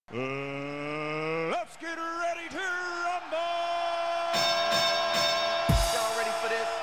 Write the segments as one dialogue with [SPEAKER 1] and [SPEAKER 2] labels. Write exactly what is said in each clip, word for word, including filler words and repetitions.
[SPEAKER 1] Uh, let's get ready to rumble! Y'all ready for this?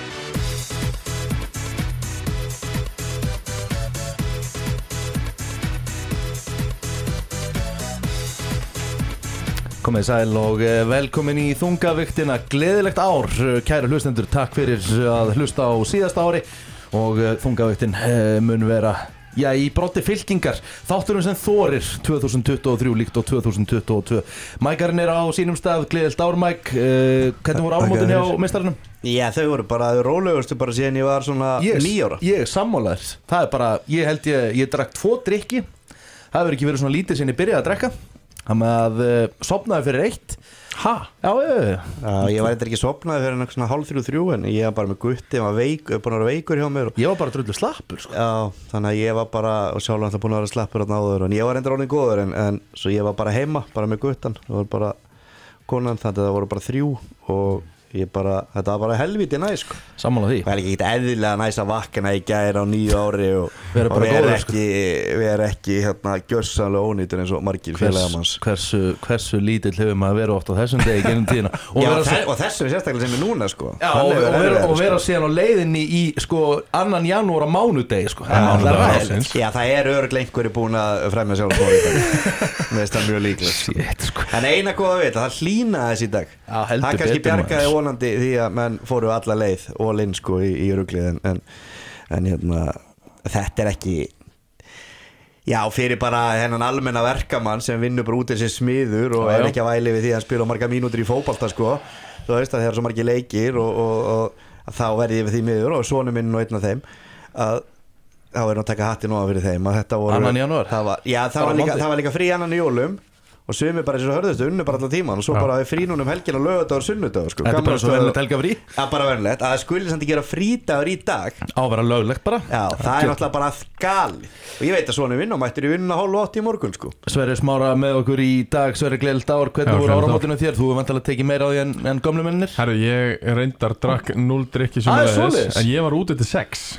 [SPEAKER 2] Komið sæl og velkomin í þungaviktina. Gleðilegt ár, kæru hlustendur. Takk fyrir að hlusta á síðasta ári og þungaviktin mun vera já, í brotti fylkingar. Þátturum sem þorir tvö þúsund tuttugu og þrjú líkt og tvö þúsund tuttugu og tvö. Mækarinn er á sínum stað. Gleðilegt ár, Mæk. Hvernig voru áramótin hjá meistarunum?
[SPEAKER 3] Já, þau voru bara rólegustu bara síðan ég var svona
[SPEAKER 2] Ég,
[SPEAKER 3] níu ára.
[SPEAKER 2] ég sammálaður. Það er bara, ég held ég, ég drakk tvo drykki. Það hefur ekki verið svona lítið sem ég byrjaði að drekka. Það með að uh, sopnaði fyrir eitt. Ha? Já, já,
[SPEAKER 3] Já, ég var eitthvað ekki sopnaði fyrir einhvern svona hálf þrjú þrjú en ég var bara með gutti, var veik, búin að vera veikur hjá mér og...
[SPEAKER 2] Ég var bara drullu slappur, sko.
[SPEAKER 3] Já, þannig að ég var bara, og sjálf alltaf búin að vera slappur þarna áður en ég var reyndar orðinn góður en, en svo ég var bara heima, bara með guttan. Það var bara konan, þannig að það voru bara þrjú og ég bara, þetta var bara helviti næs, sko.
[SPEAKER 2] Sammála því.
[SPEAKER 3] Það er ekki ekkert eðlilega næs að vakna í gær á nýju ári og
[SPEAKER 2] Vera bara
[SPEAKER 3] og vera
[SPEAKER 2] góður,
[SPEAKER 3] ekki, vera ekki hérna gjörsamlega ónýtur eins og margir félagamanns.
[SPEAKER 2] Hversu, hversu lítill hefur maður verið oft á þessum degi gennum tíðina og,
[SPEAKER 3] Já,
[SPEAKER 2] vera,
[SPEAKER 3] þe og þessu er sérstaklega sem er núna, sko.
[SPEAKER 2] já, og, og, og, vera, og vera síðan á leiðinni í sko annan janúar á mánudegi, sko.
[SPEAKER 3] Já,
[SPEAKER 2] það er ræðilegt.
[SPEAKER 3] Já, það er örugglega einhverju búin að fremja sjálfsmorð. Mér finnst það mjög líklegt.
[SPEAKER 2] Shit, sko.
[SPEAKER 3] En eina góða veit, það hlýnaði þessi í dag.
[SPEAKER 2] Já, heldur
[SPEAKER 3] það kannski
[SPEAKER 2] betur,
[SPEAKER 3] bjargaði
[SPEAKER 2] maður.
[SPEAKER 3] vonandi því að menn fóru alla leið all in, sko, í, í ruglið en, en, en hérna, þetta er ekki já, fyrir bara hennan almenna verkamann sem vinnur bara út þessi smiður og
[SPEAKER 2] já,
[SPEAKER 3] er
[SPEAKER 2] já.
[SPEAKER 3] ekki að væli við því að spila marga mínútur í fótbolta, sko. Þú veist að það er svo margir leikir og, og, og þá verði ég við því miður og sonur minn og einn af þeim að þá er nú að taka hattin ofan fyrir þeim að þetta voru
[SPEAKER 2] Annan janúar?
[SPEAKER 3] það var, já, það
[SPEAKER 2] Bara
[SPEAKER 3] var, líka,
[SPEAKER 2] mánuði?
[SPEAKER 3] það var líka frí annan í jólum og sumir bara eins og hörðustu unnu bara allan tíman og svo
[SPEAKER 4] Já.
[SPEAKER 3] bara frí núna um helgin og lögadagur og sunnudagur, sko.
[SPEAKER 2] Þetta er bara svo venilegt helgafrí.
[SPEAKER 3] Já, bara venilegt að það skuli samt ekki gera frídagur í dag.
[SPEAKER 2] Á að vera löglegt bara.
[SPEAKER 3] Já, það er náttúrulega bara gali og ég veit að svona vinna og mættir í vinna hálf átt í morgun, sko.
[SPEAKER 2] Sverrir Smára með okkur í dag. Sverrir, gleðilegt ár. Hvernig
[SPEAKER 4] Já,
[SPEAKER 2] voru
[SPEAKER 4] gleðilegt
[SPEAKER 2] áramótinu þér? Þú hefur vantilega tekið meira á því en, en gömlu mennir.
[SPEAKER 4] Herru, ég reyndar drakk núll drykki
[SPEAKER 2] Ah,
[SPEAKER 4] sömuleiðis,
[SPEAKER 2] svoleiðis?
[SPEAKER 4] en ég var úti til sex.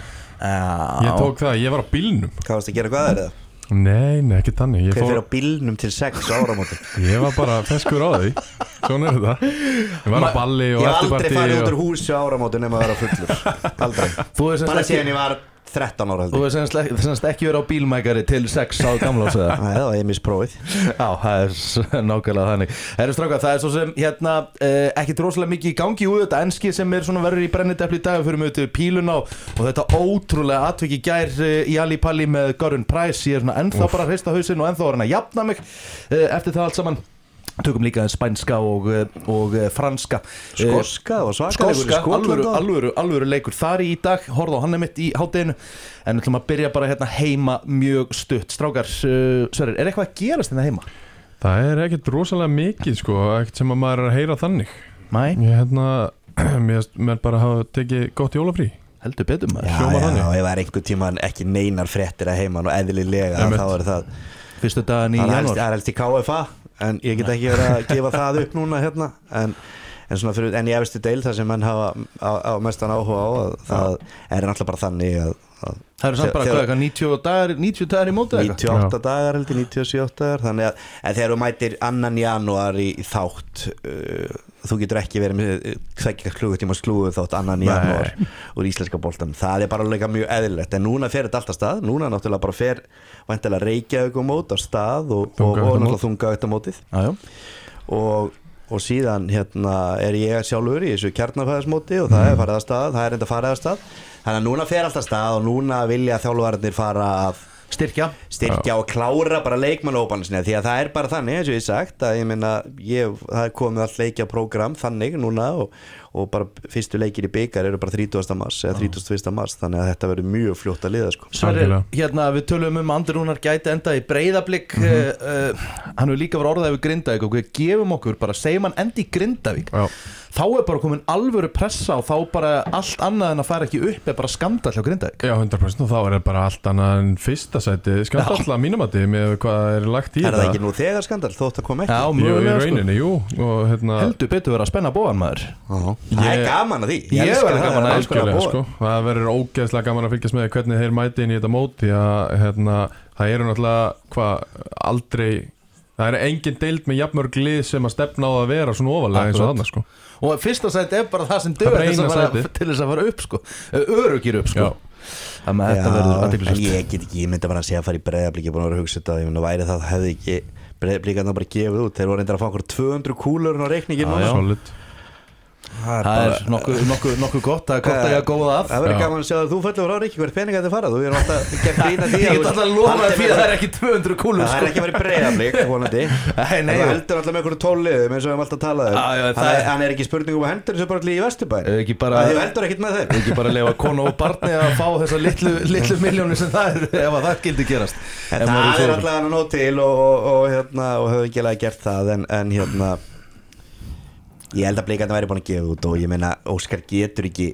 [SPEAKER 2] Já.
[SPEAKER 4] Ég tók það, ég var á bílnum.
[SPEAKER 3] Hvað varst að gera, hvað er það?
[SPEAKER 4] Nei, nei, ekki þannig. Ég,
[SPEAKER 3] Hver
[SPEAKER 4] fór,
[SPEAKER 3] fyrir á bílnum til sex áramóti?
[SPEAKER 4] ég var bara feskur á því. Svona er þetta. Ég var á balli
[SPEAKER 3] Ég
[SPEAKER 4] og
[SPEAKER 3] hef aldrei
[SPEAKER 4] eftirparti
[SPEAKER 3] farið út úr
[SPEAKER 4] og...
[SPEAKER 3] húsi á áramóti nema að vera fullur. Aldrei.
[SPEAKER 2] Þú hefur
[SPEAKER 3] Bara
[SPEAKER 2] semst
[SPEAKER 3] síðan
[SPEAKER 2] ekki,
[SPEAKER 3] ég var þrettán ára, held
[SPEAKER 2] þú
[SPEAKER 3] ég.
[SPEAKER 2] hefur semst ekki, semst ekki verið á bílmækari til sex á gamla ásaða.
[SPEAKER 3] Nei, það var ég misprófið.
[SPEAKER 2] Já, það er s- nákvæmlega þannig. Herru strákar, það er svo sem hérna eh, ekkit rosalega mikið í gangi úr þetta enski sem er svona verður í brennidepli í dag fyrir mig til píluna og, og þetta ótrúlega atviki gær eh, í Ali Palli með Gordon Price. Ég er svona ennþá bara að hrista hausinn og ennþá að reyna að jafna mig eh, eftir það allt saman. Tökum líka spænska og, og franska.
[SPEAKER 3] Skoska og svakalegur í
[SPEAKER 2] Skoska, alvöru,
[SPEAKER 3] Skotlandi.
[SPEAKER 2] alvöru, alvöru leikur þar í dag. Horfðu á hann einmitt í hádeginu. En við ætlum að byrja bara hérna heima mjög stutt. Strákar, uh, Sverrir, er eitthvað að gerast hérna heima?
[SPEAKER 4] Það er ekkert rosalega mikið, sko, ekkert sem að maður er að heyra þannig.
[SPEAKER 2] Nei,
[SPEAKER 4] Ég hérna, mér mér bara hafa tekið gott jólafrí.
[SPEAKER 2] heldur betur maður.
[SPEAKER 3] Já,
[SPEAKER 4] hljómar
[SPEAKER 3] já,
[SPEAKER 4] þannig.
[SPEAKER 3] og ef það er einhver tíman ekki neinar fréttir að heiman og eðlilega
[SPEAKER 4] Einmitt.
[SPEAKER 3] þá er það
[SPEAKER 2] Fyrstu dagan í
[SPEAKER 3] Það er helst,
[SPEAKER 2] janúar.
[SPEAKER 3] það er helst í K F A en ég get ekki verið að gefa það upp núna hérna en, en, svona fyrir, en í efstu deil það sem menn hafa á, á mestan áhuga á að, það er náttúrulega bara þannig að, að
[SPEAKER 2] Það eru samt bara
[SPEAKER 3] þegar-
[SPEAKER 2] hvað, eitthvað níutíu dagar, níutíu dagar í móti eitthvað?
[SPEAKER 3] níutíu og átta dagar heldur, níutíu og sjö dagar þannig að en þegar þú mætir annan janúar í, í þátt uh, þú getur ekki verið með tveggja klukkutíma slúðu þátt annan janúar úr íslenska boltan, það er bara líka mjög eðlilegt en núna fer þetta alltaf stað, núna náttúrulega bara fer væntanlega Reykjavík á mót á stað og, og, og náttúrulega Þungavaktamótið
[SPEAKER 2] Já, já.
[SPEAKER 3] og, og síðan hérna er ég sjálfur í þessu kjarnafæðismóti og það er farið að stað, það er enda farið að stað þannig að núna fer alltaf stað og núna vilja þjálfararnir fara að
[SPEAKER 2] Styrkja.
[SPEAKER 3] styrkja og klára bara leikmannahópana sinni því að það er bara þannig eins og ég sagt að ég meina ég, það er komið allt leikja prógram þannig núna og, og bara fyrstu leikir í bikar eru bara þrítugasta mars eða þrítugasta og fyrsta mars þannig að þetta verður mjög fljótt að liða sko.
[SPEAKER 2] Sverrir,
[SPEAKER 4] Algjörlega.
[SPEAKER 2] hérna við tölum um Andri Rúnar gæti enda í Breiðablik mm -hmm. uh, uh, hann hefur líka verið orðað yfir Grindavík og við gefum okkur bara, segjum hann endi í Grindavík
[SPEAKER 4] Já.
[SPEAKER 2] þá er bara komin alvöru pressa og þá bara allt annað en að fara ekki upp er bara skandall hjá Grindavík.
[SPEAKER 4] Já, hundra prósent og þá er það bara allt annað en fyrsta sæti skandall að mínum að þið með hvað er lagt í
[SPEAKER 3] Er það
[SPEAKER 4] þetta.
[SPEAKER 3] ekki nú þegar skandal þótt að koma ekki?
[SPEAKER 2] Já,
[SPEAKER 4] Jú, í
[SPEAKER 2] mögulega, sko.
[SPEAKER 4] rauninni, jú og hérna
[SPEAKER 2] Heldur betur vera að spenna bóðan maður.
[SPEAKER 3] Já. Það er
[SPEAKER 4] Ég-
[SPEAKER 3] gaman að því
[SPEAKER 2] Ég
[SPEAKER 3] elska
[SPEAKER 2] verður
[SPEAKER 3] það,
[SPEAKER 2] gaman að
[SPEAKER 3] það er
[SPEAKER 2] elska
[SPEAKER 3] algjörlega
[SPEAKER 4] Algjörlega,
[SPEAKER 3] búið.
[SPEAKER 4] sko. Það verður ógeðslega gaman að fylgjast með hvernig þeir mæti inn í þetta mót því að hérna, það eru náttúrulega hvað aldrei Það er engin deild með jafnmörg lið sem að stefna á að vera svona ofalega eins og þarna sko.
[SPEAKER 2] Og fyrsta sæti er bara það sem dögur til þess að fara upp sko. Öruggir upp sko. Það með þetta verður athyglisvert.
[SPEAKER 3] En ég get ekki, ég myndi bara að segja að fara í Breiðablik, ég er búin að vera að hugsa þetta, ég myndi að væri það hefði ekki Breiðablikarna bara gefið út, þeir voru reyndar að fá okkur tvö hundruð kúlur á reikningin núna.
[SPEAKER 4] Solid.
[SPEAKER 2] Það er nokkuð nokku, nokku gott, það er gott að ég að góða af.
[SPEAKER 3] Það verður gaman að sjá að þú fellur frá Ríkki, hvert pening þetta farað, þú erum alltaf gert grína því.
[SPEAKER 2] Ég get alltaf að lofa því að það er ekki tvö hundruð kúlur.
[SPEAKER 3] Það er ekki að vera í Breiðablik, vonandi. Það heldur alltaf með einhverju tólf liðum eins og við höfum alltaf talað um. Hann er ekki spurning um að hendur þessu bara allir í Vesturbæ. Þið heldur ekkert með þeim.
[SPEAKER 2] Ekki bara leyfa konu og barni að fá þessar litlu, litlu milljónir sem það er ef að það gildi gerast.
[SPEAKER 3] En það er alltaf hann að nót til og höfðu ekki alveg gert það en hérna ég held að Blikarnir væri búin að gefa út og ég meina Óskar getur ekki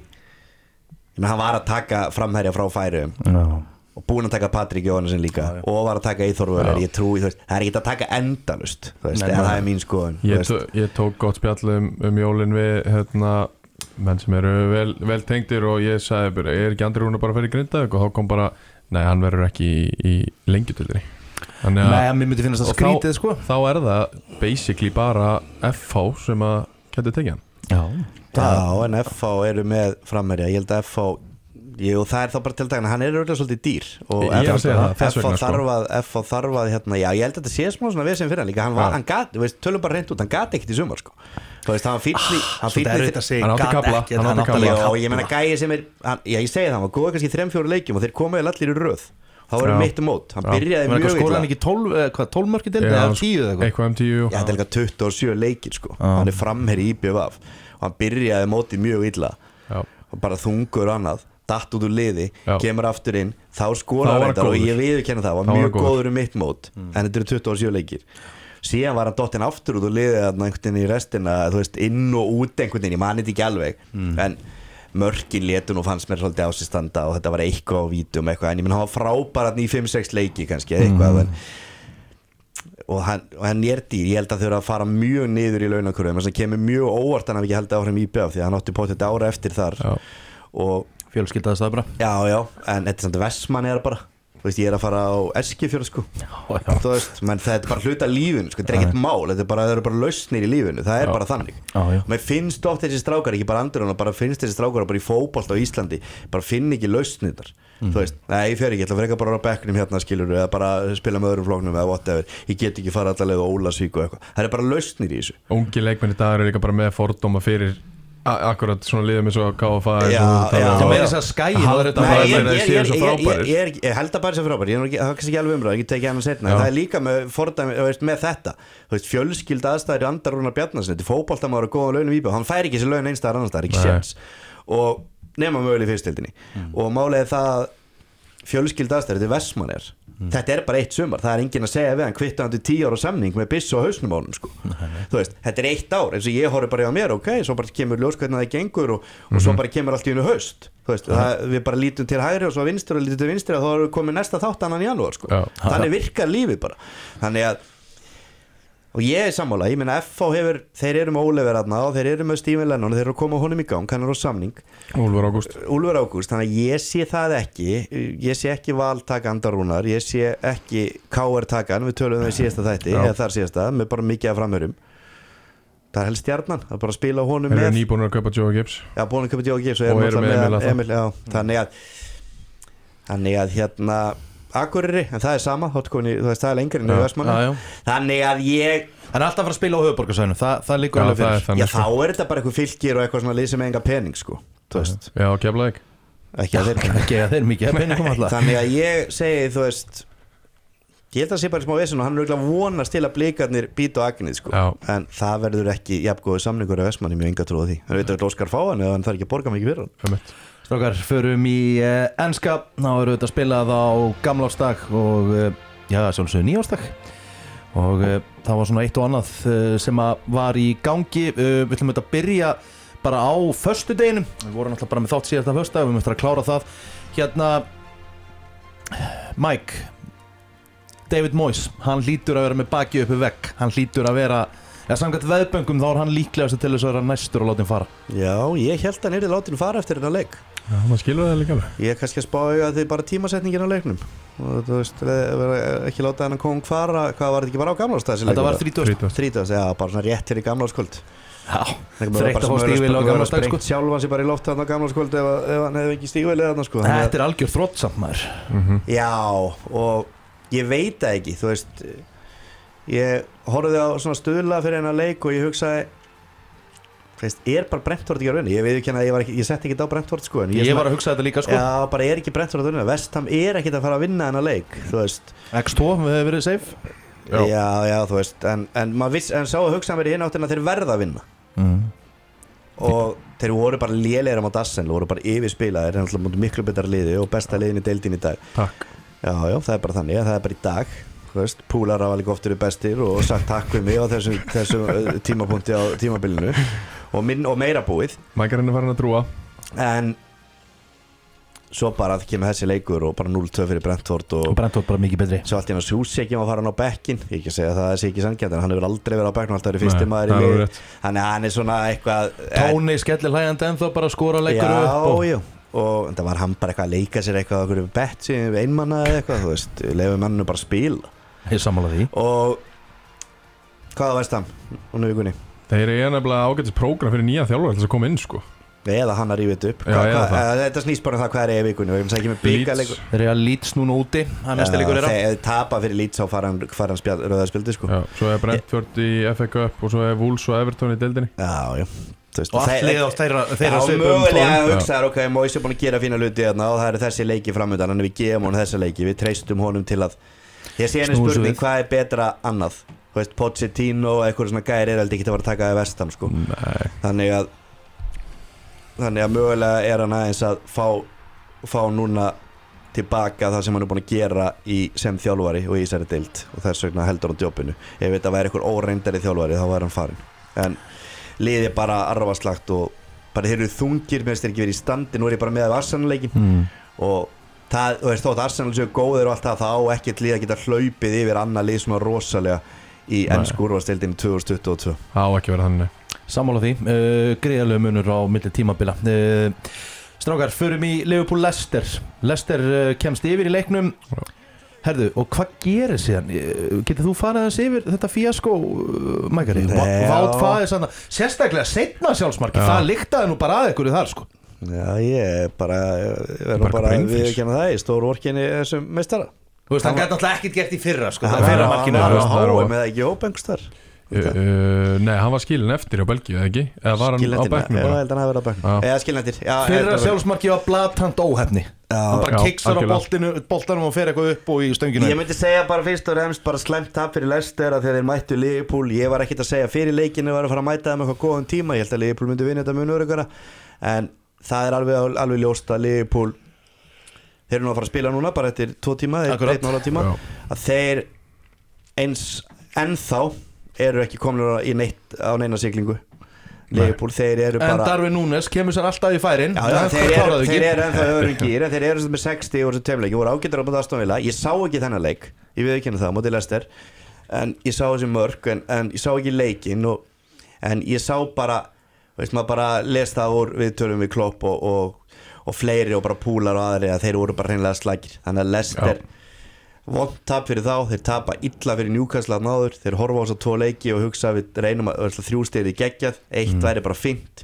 [SPEAKER 3] ég meina hann var að taka framherja frá Færeyjum
[SPEAKER 2] no.
[SPEAKER 3] og búin að taka Patrik Jóhannesson líka no. og var að taka Eyþór Völler, ég trúi það er ekki að taka endalust veist, en það er mín skoðun
[SPEAKER 4] ég, tó, ég tók gott spjall um, um jólin við hérna, menn sem eru vel, vel tengdir og ég sagði bara, er ekki Andri Rúnar bara að fyrir Grindavík og þá kom bara, nei hann verður ekki í, í lengjutildri
[SPEAKER 2] Nei, mér myndi finnast það skrítið
[SPEAKER 4] þá,
[SPEAKER 2] sko
[SPEAKER 4] þá er það basically bara F H sem að getur tekið hann
[SPEAKER 2] Já,
[SPEAKER 3] Já en F H eru með framherja ég held að F H jú, það er þá bara til daginn hann er auðvitað svolítið dýr og
[SPEAKER 4] Ég
[SPEAKER 3] F H
[SPEAKER 4] F H
[SPEAKER 3] þarf að F H þarf að hérna, já ég held að þetta sé smá svona við sem fyrir hann líka hann, var, hann gat, veist, tölum bara reynd út, hann gat ekkert í sumar sko þú veist, hann fyllir hann fyllir
[SPEAKER 4] hann átti kabla hann átti kabla
[SPEAKER 3] og ég meina gæi sem er hann, já ég segi það, hann var góð kannski í þrem fjóru leikjum og þeir komuði allir í röð þá var hann mitt um mót, hann byrjaði mjög illa
[SPEAKER 2] skóla hann ekki tólf mörki til eða tíu eða
[SPEAKER 4] eitthvað um tíu
[SPEAKER 3] já þetta er líka tuttugu og sjö leikir sko hann er framherri í I B V og hann byrjaði mótið mjög illa og bara þungur og annað datt út úr liði,
[SPEAKER 4] Já.
[SPEAKER 3] kemur aftur inn þá skorar hann þetta og ég viðurkenna það var mjög góður, góður um mitt mót mm. en þetta eru tuttugu og sjö leikir síðan var hann dottinn aftur út úr liði einhvern veginn í restina þú veist, inn og út einhvern veginn, ég mani þetta ekki alveg mm. en mörkin létun og fannst mér svolítið á sig standa og þetta var eitthvað á vítum eitthvað en ég menn hann var frábærat í fimm sex leiki kannski eitthvað mm. en, og, hann, og hann er dýr, ég held að þau eru að fara mjög niður í launakurðum þess að kemur mjög óvart hann að ekki held áhrifum í B F því að hann átti potið ára eftir þar
[SPEAKER 4] Já.
[SPEAKER 3] og
[SPEAKER 2] fjölskyldaðist það bara
[SPEAKER 3] já já, en þetta er samt Vestmann er bara þú veist, ég er að fara á Eskifjörð sko
[SPEAKER 2] já, já.
[SPEAKER 3] þú veist, menn þetta er bara hluta af lífinu sko, þetta er ekkert mál, þetta er bara, það eru bara lausnir í lífinu það er já. Bara þannig
[SPEAKER 2] já, já.
[SPEAKER 3] Mér finnst oft þessi strákar, ekki bara Andrún bara finnst þessi strákar bara í fótbolt á Íslandi bara finn ekki lausnir þar mm. þú veist, nei, ég fer ekki, ég ætla að freka bara á bekknum hérna skilur eða bara spila með öðrum flóknum eða whatever, ég get ekki fara allavega á Ólasvík og eitthvað, það er bara lausnir í þessu
[SPEAKER 4] ungi leikmenn í dag eru líka bara með fordóma fyrir akkurat svona liðum eins og K F A
[SPEAKER 3] Já, já
[SPEAKER 2] Það meira þess að skæin
[SPEAKER 3] Nei, ég, ég, ég, ég,
[SPEAKER 4] svo
[SPEAKER 3] ég, ég, er, ég held að bara sér frábæri ég er það kannski ekki alveg umræð, ég teki hann að setna það er líka með, fordæmi, veist, með þetta veist, fjölskyld aðstæður í Andar Rúnar Bjarnason þetta er fótboltamaður og góða launum íbjöð hann fær ekki þessi laun einstæðar annars það er ekki séns og nema möguleg í fyrstildinni mm. og málega það fjölskyld aðstæður, þetta er Vestmann er mm. þetta er bara eitt sumar, það er enginn að segja við hann kvittar hann til tíu ára samning með byssu á hausnum á honum sko. þú veist, þetta er eitt ár eins og ég horfi bara á mér, ok, svo bara kemur ljós hvernig það gengur og, og mm-hmm. svo bara kemur allt í hennu haust þú veist, mm-hmm. það, við bara lítum til hægri og svo vinstur og lítum til vinstri og þá erum við komið næsta þátt annan í janúar sko. þannig virkar lífið bara þannig að og ég er sammála, ég meina F H hefur þeir eru með Ólever aðna og þeir eru með Stephen Lennon og þeir eru að koma honum í gang, hann er á samning
[SPEAKER 4] Úlfur Ágúst
[SPEAKER 3] Úlfur Ágúst, þannig að ég sé það ekki ég sé ekki Val taka Andar Rúnar ég sé ekki K R taka hann við töluðum við síðasta þætti, eða þar síðasta með bara mikið af framhörum það er helst Stjarnan, það er bara að spila honum
[SPEAKER 4] með
[SPEAKER 3] Þeir
[SPEAKER 4] eru nýbúnir að kaupa Joe Gibbs
[SPEAKER 3] Já, búin að kaupa Joe Gibbs og,
[SPEAKER 4] og eru með Emil,
[SPEAKER 3] Emil já, þannig að þannig að hérna Akureyri, en það er sama, þú veist það er lengri en í Vestmanni þannig að ég
[SPEAKER 2] hann er alltaf að fara að spila á höfuðborgarsvæðinu það, það líkur alveg fyrir
[SPEAKER 3] já, já þá er þetta bara eitthvað fylgir og eitthvað svona lið sem enga pening sko, þú veist
[SPEAKER 4] já, Keflavík
[SPEAKER 3] ekki að þeir
[SPEAKER 2] ekki að þeir mikið peningum alltaf
[SPEAKER 3] þannig að ég segi, þú veist ég held að það sé bara smá vesen og hann er auðvitað vonast til að Blikarnir býta á agnið sko
[SPEAKER 4] já.
[SPEAKER 3] En það verður ekki jafngóðu samningur af Vestmanni mjög enga trúið því hann veit að Óskar fá hann eða hann þarf ekki að borga mikið fyrir hann
[SPEAKER 2] Strákar, förum í uh, enska þá eru þetta spilað á gamlársdag og uh, já, sjálfsögðu nýjársdag og uh, það var svona eitt og annað uh, sem að var í gangi uh, við ætlum að byrja bara á föstudeginum, við vorum alltaf bara með þátt síðasta föstudag, við möttum að klára það hérna Mike David Moyes, hann hlýtur að vera með baki uppi vegg hann hlýtur að vera Já, samkvæmt veðböngum þá er hann líklegast til þess að vera næstur og láta hann fara.
[SPEAKER 3] Já, ég held að hann er látin fara eftir þennan leik.
[SPEAKER 4] Já, maður skilur það líka alveg.
[SPEAKER 3] Ég er kannski að spá að þið bara tímasetningin á leiknum og þú veist, ekki láta hennan kóng fara. Hvað var þetta ekki bara á gamlástæð?
[SPEAKER 2] Þetta var þrítugasta.
[SPEAKER 3] þrítugasta, já, bara svona rétt fyrir gamláskvöld.
[SPEAKER 2] Já, þreytt að fá stígvél á gamlástæð sko.
[SPEAKER 3] Sjálf hann sér bara í loft þarna á gamláskvöld ef, ef hann hefði ekki stígvélið þarna sko.
[SPEAKER 2] Þetta er algjör þróttsamt maður.
[SPEAKER 4] Mm-hmm.
[SPEAKER 3] Já, og ég veit það ekki, þú veist, ég horfði á svona stuðla fyrir hennar leik og ég hugsaði, veist, er bara Brentford ekki að vinna? Ég veit ekki að ég var ekki, ég setti ekki á Brentford sko.
[SPEAKER 2] Ég, ég var að hugsa þetta líka sko.
[SPEAKER 3] Já, bara er ekki Brentford að vinna. West Ham er ekki að fara að vinna hennar leik, þú veist.
[SPEAKER 2] X tvö hefur verið safe.
[SPEAKER 3] Já, já, já þú veist, en, en maður viss, en sá að hugsa mér í hinn áttina að þeir verða að vinna.
[SPEAKER 2] Mm.
[SPEAKER 3] Og þeir voru bara lélegir á Dassen, voru bara yfirspilaðir, þeir er miklu betra liði og besta liðin í deildin í dag.
[SPEAKER 4] Takk.
[SPEAKER 3] Já, já, það er bara þannig, það er bara í dag. Þú veist, Púlar hafa líka oft verið bestir og sagt takk við mig á þessum, þessum tímapunkti á tímabilinu og, minn, og meira búið.
[SPEAKER 4] Mækarinn er farin að trúa.
[SPEAKER 3] En svo bara það kemur þessi leikur og bara núll tvö fyrir Brentford og
[SPEAKER 2] Brentford bara mikið betri.
[SPEAKER 3] Svo allt í hann að Súsek var farin á bekkinn. Ég ekki að segja að það sé ekki sanngjarnt en hann hefur aldrei verið á bekknum, alltaf verið fyrsti maður í liði. Þannig að hann er svona eitthvað
[SPEAKER 2] Tóni skellir hlægjandi ennþá bara skora leikur upp.
[SPEAKER 3] Já,
[SPEAKER 2] og...
[SPEAKER 3] já. Og það var hann bara eitthvað að leika sér eitthvað okkur við bett síðan við einmanna eða eitthvað, þú veist, lefum manninu bara að spila.
[SPEAKER 2] Ég sammála því.
[SPEAKER 3] Og hvaða veist hann núna vikunni?
[SPEAKER 4] Þeir eru nefnilega ágætis prógram fyrir nýja þjálfara til þess að koma inn sko.
[SPEAKER 3] Eða hann að rífa þetta upp.
[SPEAKER 4] Já,
[SPEAKER 3] hva,
[SPEAKER 4] eða
[SPEAKER 3] hva, þetta snýst bara um það hvað er í vikunni. Við erum ekki með byggaleikur.
[SPEAKER 2] Þeir eru að Leeds núna úti, hann næsta leikur er á.
[SPEAKER 3] Þeir tapa fyrir Leeds á fara hann, hann spjall, rauða spildi sko.
[SPEAKER 4] Já, svo er Brentford í F A Cup og svo er Wolves og Everton í deildinni.
[SPEAKER 3] Já, já.
[SPEAKER 2] Veist, og allt leið á þeirra þeirra
[SPEAKER 3] svipum tónum. Já, mögulega að hugsa þér, ok, Moise er búin að gera fína hluti þarna og það eru þessi leiki framöndan, en við gefum honum þessa leiki, við treystum honum til að ég sé henni spurning, hvað er betra annað? Þú veist, Pochettino og eitthvað svona gæri er aldrei ekki að fara að taka það í West Ham sko.
[SPEAKER 4] Nei.
[SPEAKER 3] Þannig að þannig að mögulega er hann aðeins að fá fá núna tilbaka það sem hann er búin að gera í sem þjálfari og í þessari deild og þess vegna heldur hann djópinu. Ef þetta væri eitthvað óreyndari þjálfari þá væri hann farin. En liði bara arfaslagt og bara þeir eru þungir, mér finnst þeir ekki verið í standi. Nú er ég bara með af Arsenal-leikin mm. og það, þú veist, þótt Arsenal séu góðir og allt það, þá á ekkert lið að geta hlaupið yfir annað lið svona rosalega í ensku úrvalsdeildinni tvö þúsund tuttugu og tvö.
[SPEAKER 4] Það á ekki verið þannig.
[SPEAKER 2] Sammála því, uh, greiðalegu munur á milli tímabila. uh, Strákar, förum í Liverpool Leicester. Leicester uh, kemst yfir í leiknum. Herðu, og hvað gerir síðan? Getur þú farið þess yfir þetta fíaskó, Mækari? Vátt fæði sann að sérstaklega seinna sjálfsmarki, það lyktaði nú bara að ykkur í þar sko.
[SPEAKER 3] Já, ég bara ég verður bara að viðurkenna það í stór orkinni þessum meistara.
[SPEAKER 2] Þú veist, hann gæti náttúrulega ekkert gert í fyrra sko, það er fyrra markinu.
[SPEAKER 3] Það var að hóa með ekki óbengstar.
[SPEAKER 4] Uh, uh, nei, hann var skilin eftir á Belgíu, eða ekki? Eða var hann á bekknum bara?
[SPEAKER 3] Já, ég held að hann hafi verið á bekknum. Eða skilin eftir.
[SPEAKER 2] Fyrra sjálfsmarki var blatant óhefni.
[SPEAKER 3] Já,
[SPEAKER 2] hann bara kiksar á boltinu, boltanum og fer eitthvað upp og í stönginu.
[SPEAKER 3] Ég myndi segja bara fyrst og fremst bara slæmt tap fyrir Leicester að þegar þeir mættu Liverpool. Ég var ekkert að segja fyrir leikinu var að fara að mæta það með eitthvað góðan tíma. Ég held að Liverpool myndi vinna þetta mun öruggara. En það er alveg, alveg ljóst að Liverpool þeir eru nú að fara að spila núna bara eftir tvo tíma, einn og hálfan tíma, að þeir eins ennþá eru ekki komin í neitt á neina siglingu. Liverpool, þeir eru bara
[SPEAKER 2] en Darwin Núñez kemur sér alltaf í færin.
[SPEAKER 3] Já, já, þeir, eru, þeir eru ennþá öðrum gír en þeir eru með sextíu og þessu tveimleiki voru ágættur á móti Aston Villa. Ég sá ekki þennan leik, ég viðurkenni það, móti Leicester, en ég sá þessi mörk en, en ég sá ekki leikinn og, en ég sá bara, veist maður bara les það úr viðtölum við Klopp og, og, og fleiri og bara Púlar og aðri að þeir voru bara hreinlega slagir. Þannig að Leicester vont tap fyrir þá, þeir tapa illa fyrir Newcastle að náður, þeir horfa á þess að tvo leiki og hugsa við reynum að þrjú stig í geggjað, eitt mm. væri bara fínt.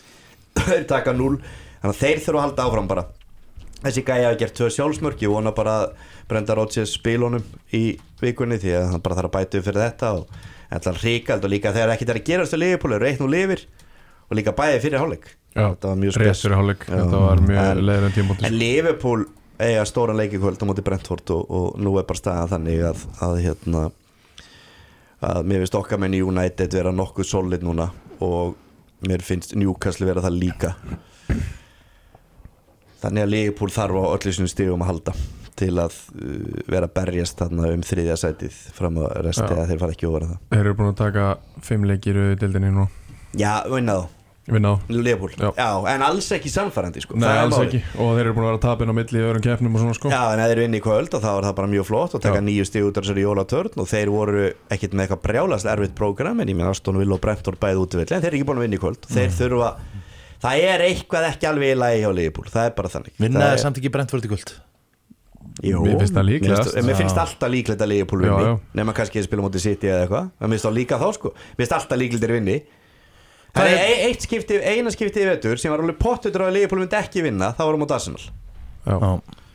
[SPEAKER 3] Þeir taka núll, þannig að þeir þurfa að halda áfram bara. Þessi gæi hafi gert tvö sjálfsmörk, ég vona bara að Brenda Rodgers spilunum í vikunni því að hann bara þarf að bæta upp fyrir þetta og ætla ríkald og líka þegar ekkert er að gerast til Liverpool er eitt núll yfir og líka bæði fyrir hálfleik. Þetta var mjög spes.
[SPEAKER 4] Þetta var mjög leiðin tímabúti.
[SPEAKER 3] En Liverpool eiga stóran leik í kvöld á móti Brentford og, og nú er bara staðan þannig að, að hérna að mér finnst okkar menn í United vera nokkuð solid núna og mér finnst Newcastle vera það líka. Þannig að Liverpool þarf á öllu sínum stigum að halda til að uh, vera berjast þarna um þriðja sætið fram á resti að þeir fara ekki ofar það.
[SPEAKER 4] Þeir eru búin að taka fimm leikir í deildinni nú.
[SPEAKER 3] Já, vinna þá.
[SPEAKER 4] vinna á
[SPEAKER 3] Liverpool,
[SPEAKER 4] Já.
[SPEAKER 3] já, en alls ekki samfærandi sko.
[SPEAKER 4] Nei,
[SPEAKER 3] Það er
[SPEAKER 4] alls
[SPEAKER 3] málið.
[SPEAKER 4] ekki Og þeir eru búin að vera tapin á milli í öðrum keppnum og svona sko
[SPEAKER 3] Já, en ef þeir vinna í kvöld og þá er það bara mjög flott og taka
[SPEAKER 4] Já.
[SPEAKER 3] nýju stig út af þessari jólatörn og þeir voru ekkit með eitthvað brjálast erfitt prógram en ég með Aston Villa og Brentford bæði útivilli en þeir eru ekki búin að vinna í kvöld þeir þurfa, það er eitthvað ekki alveg í lagi hjá Liverpool, það er bara þannig
[SPEAKER 2] Vinna
[SPEAKER 3] Það
[SPEAKER 2] er samt ekki Brentford í kvöld.
[SPEAKER 3] Jú,
[SPEAKER 4] Mér finnst það líklegast.
[SPEAKER 3] Mér finnst, mér finnst
[SPEAKER 2] Já.
[SPEAKER 3] alltaf líklegt að Liverpool
[SPEAKER 4] Já,
[SPEAKER 3] vinni
[SPEAKER 4] já.
[SPEAKER 3] nema kannski að spila móti City eða eitthvað en mér finnst það líka þá sko mér finnst alltaf líklegt að vinni
[SPEAKER 2] Hvað
[SPEAKER 3] Það
[SPEAKER 2] er-
[SPEAKER 3] er eitt skipti, eina skipti í vetur sem var alveg pottutur að Liverpool myndi ekki vinna það var á móti Arsenal
[SPEAKER 4] Já,
[SPEAKER 2] Já.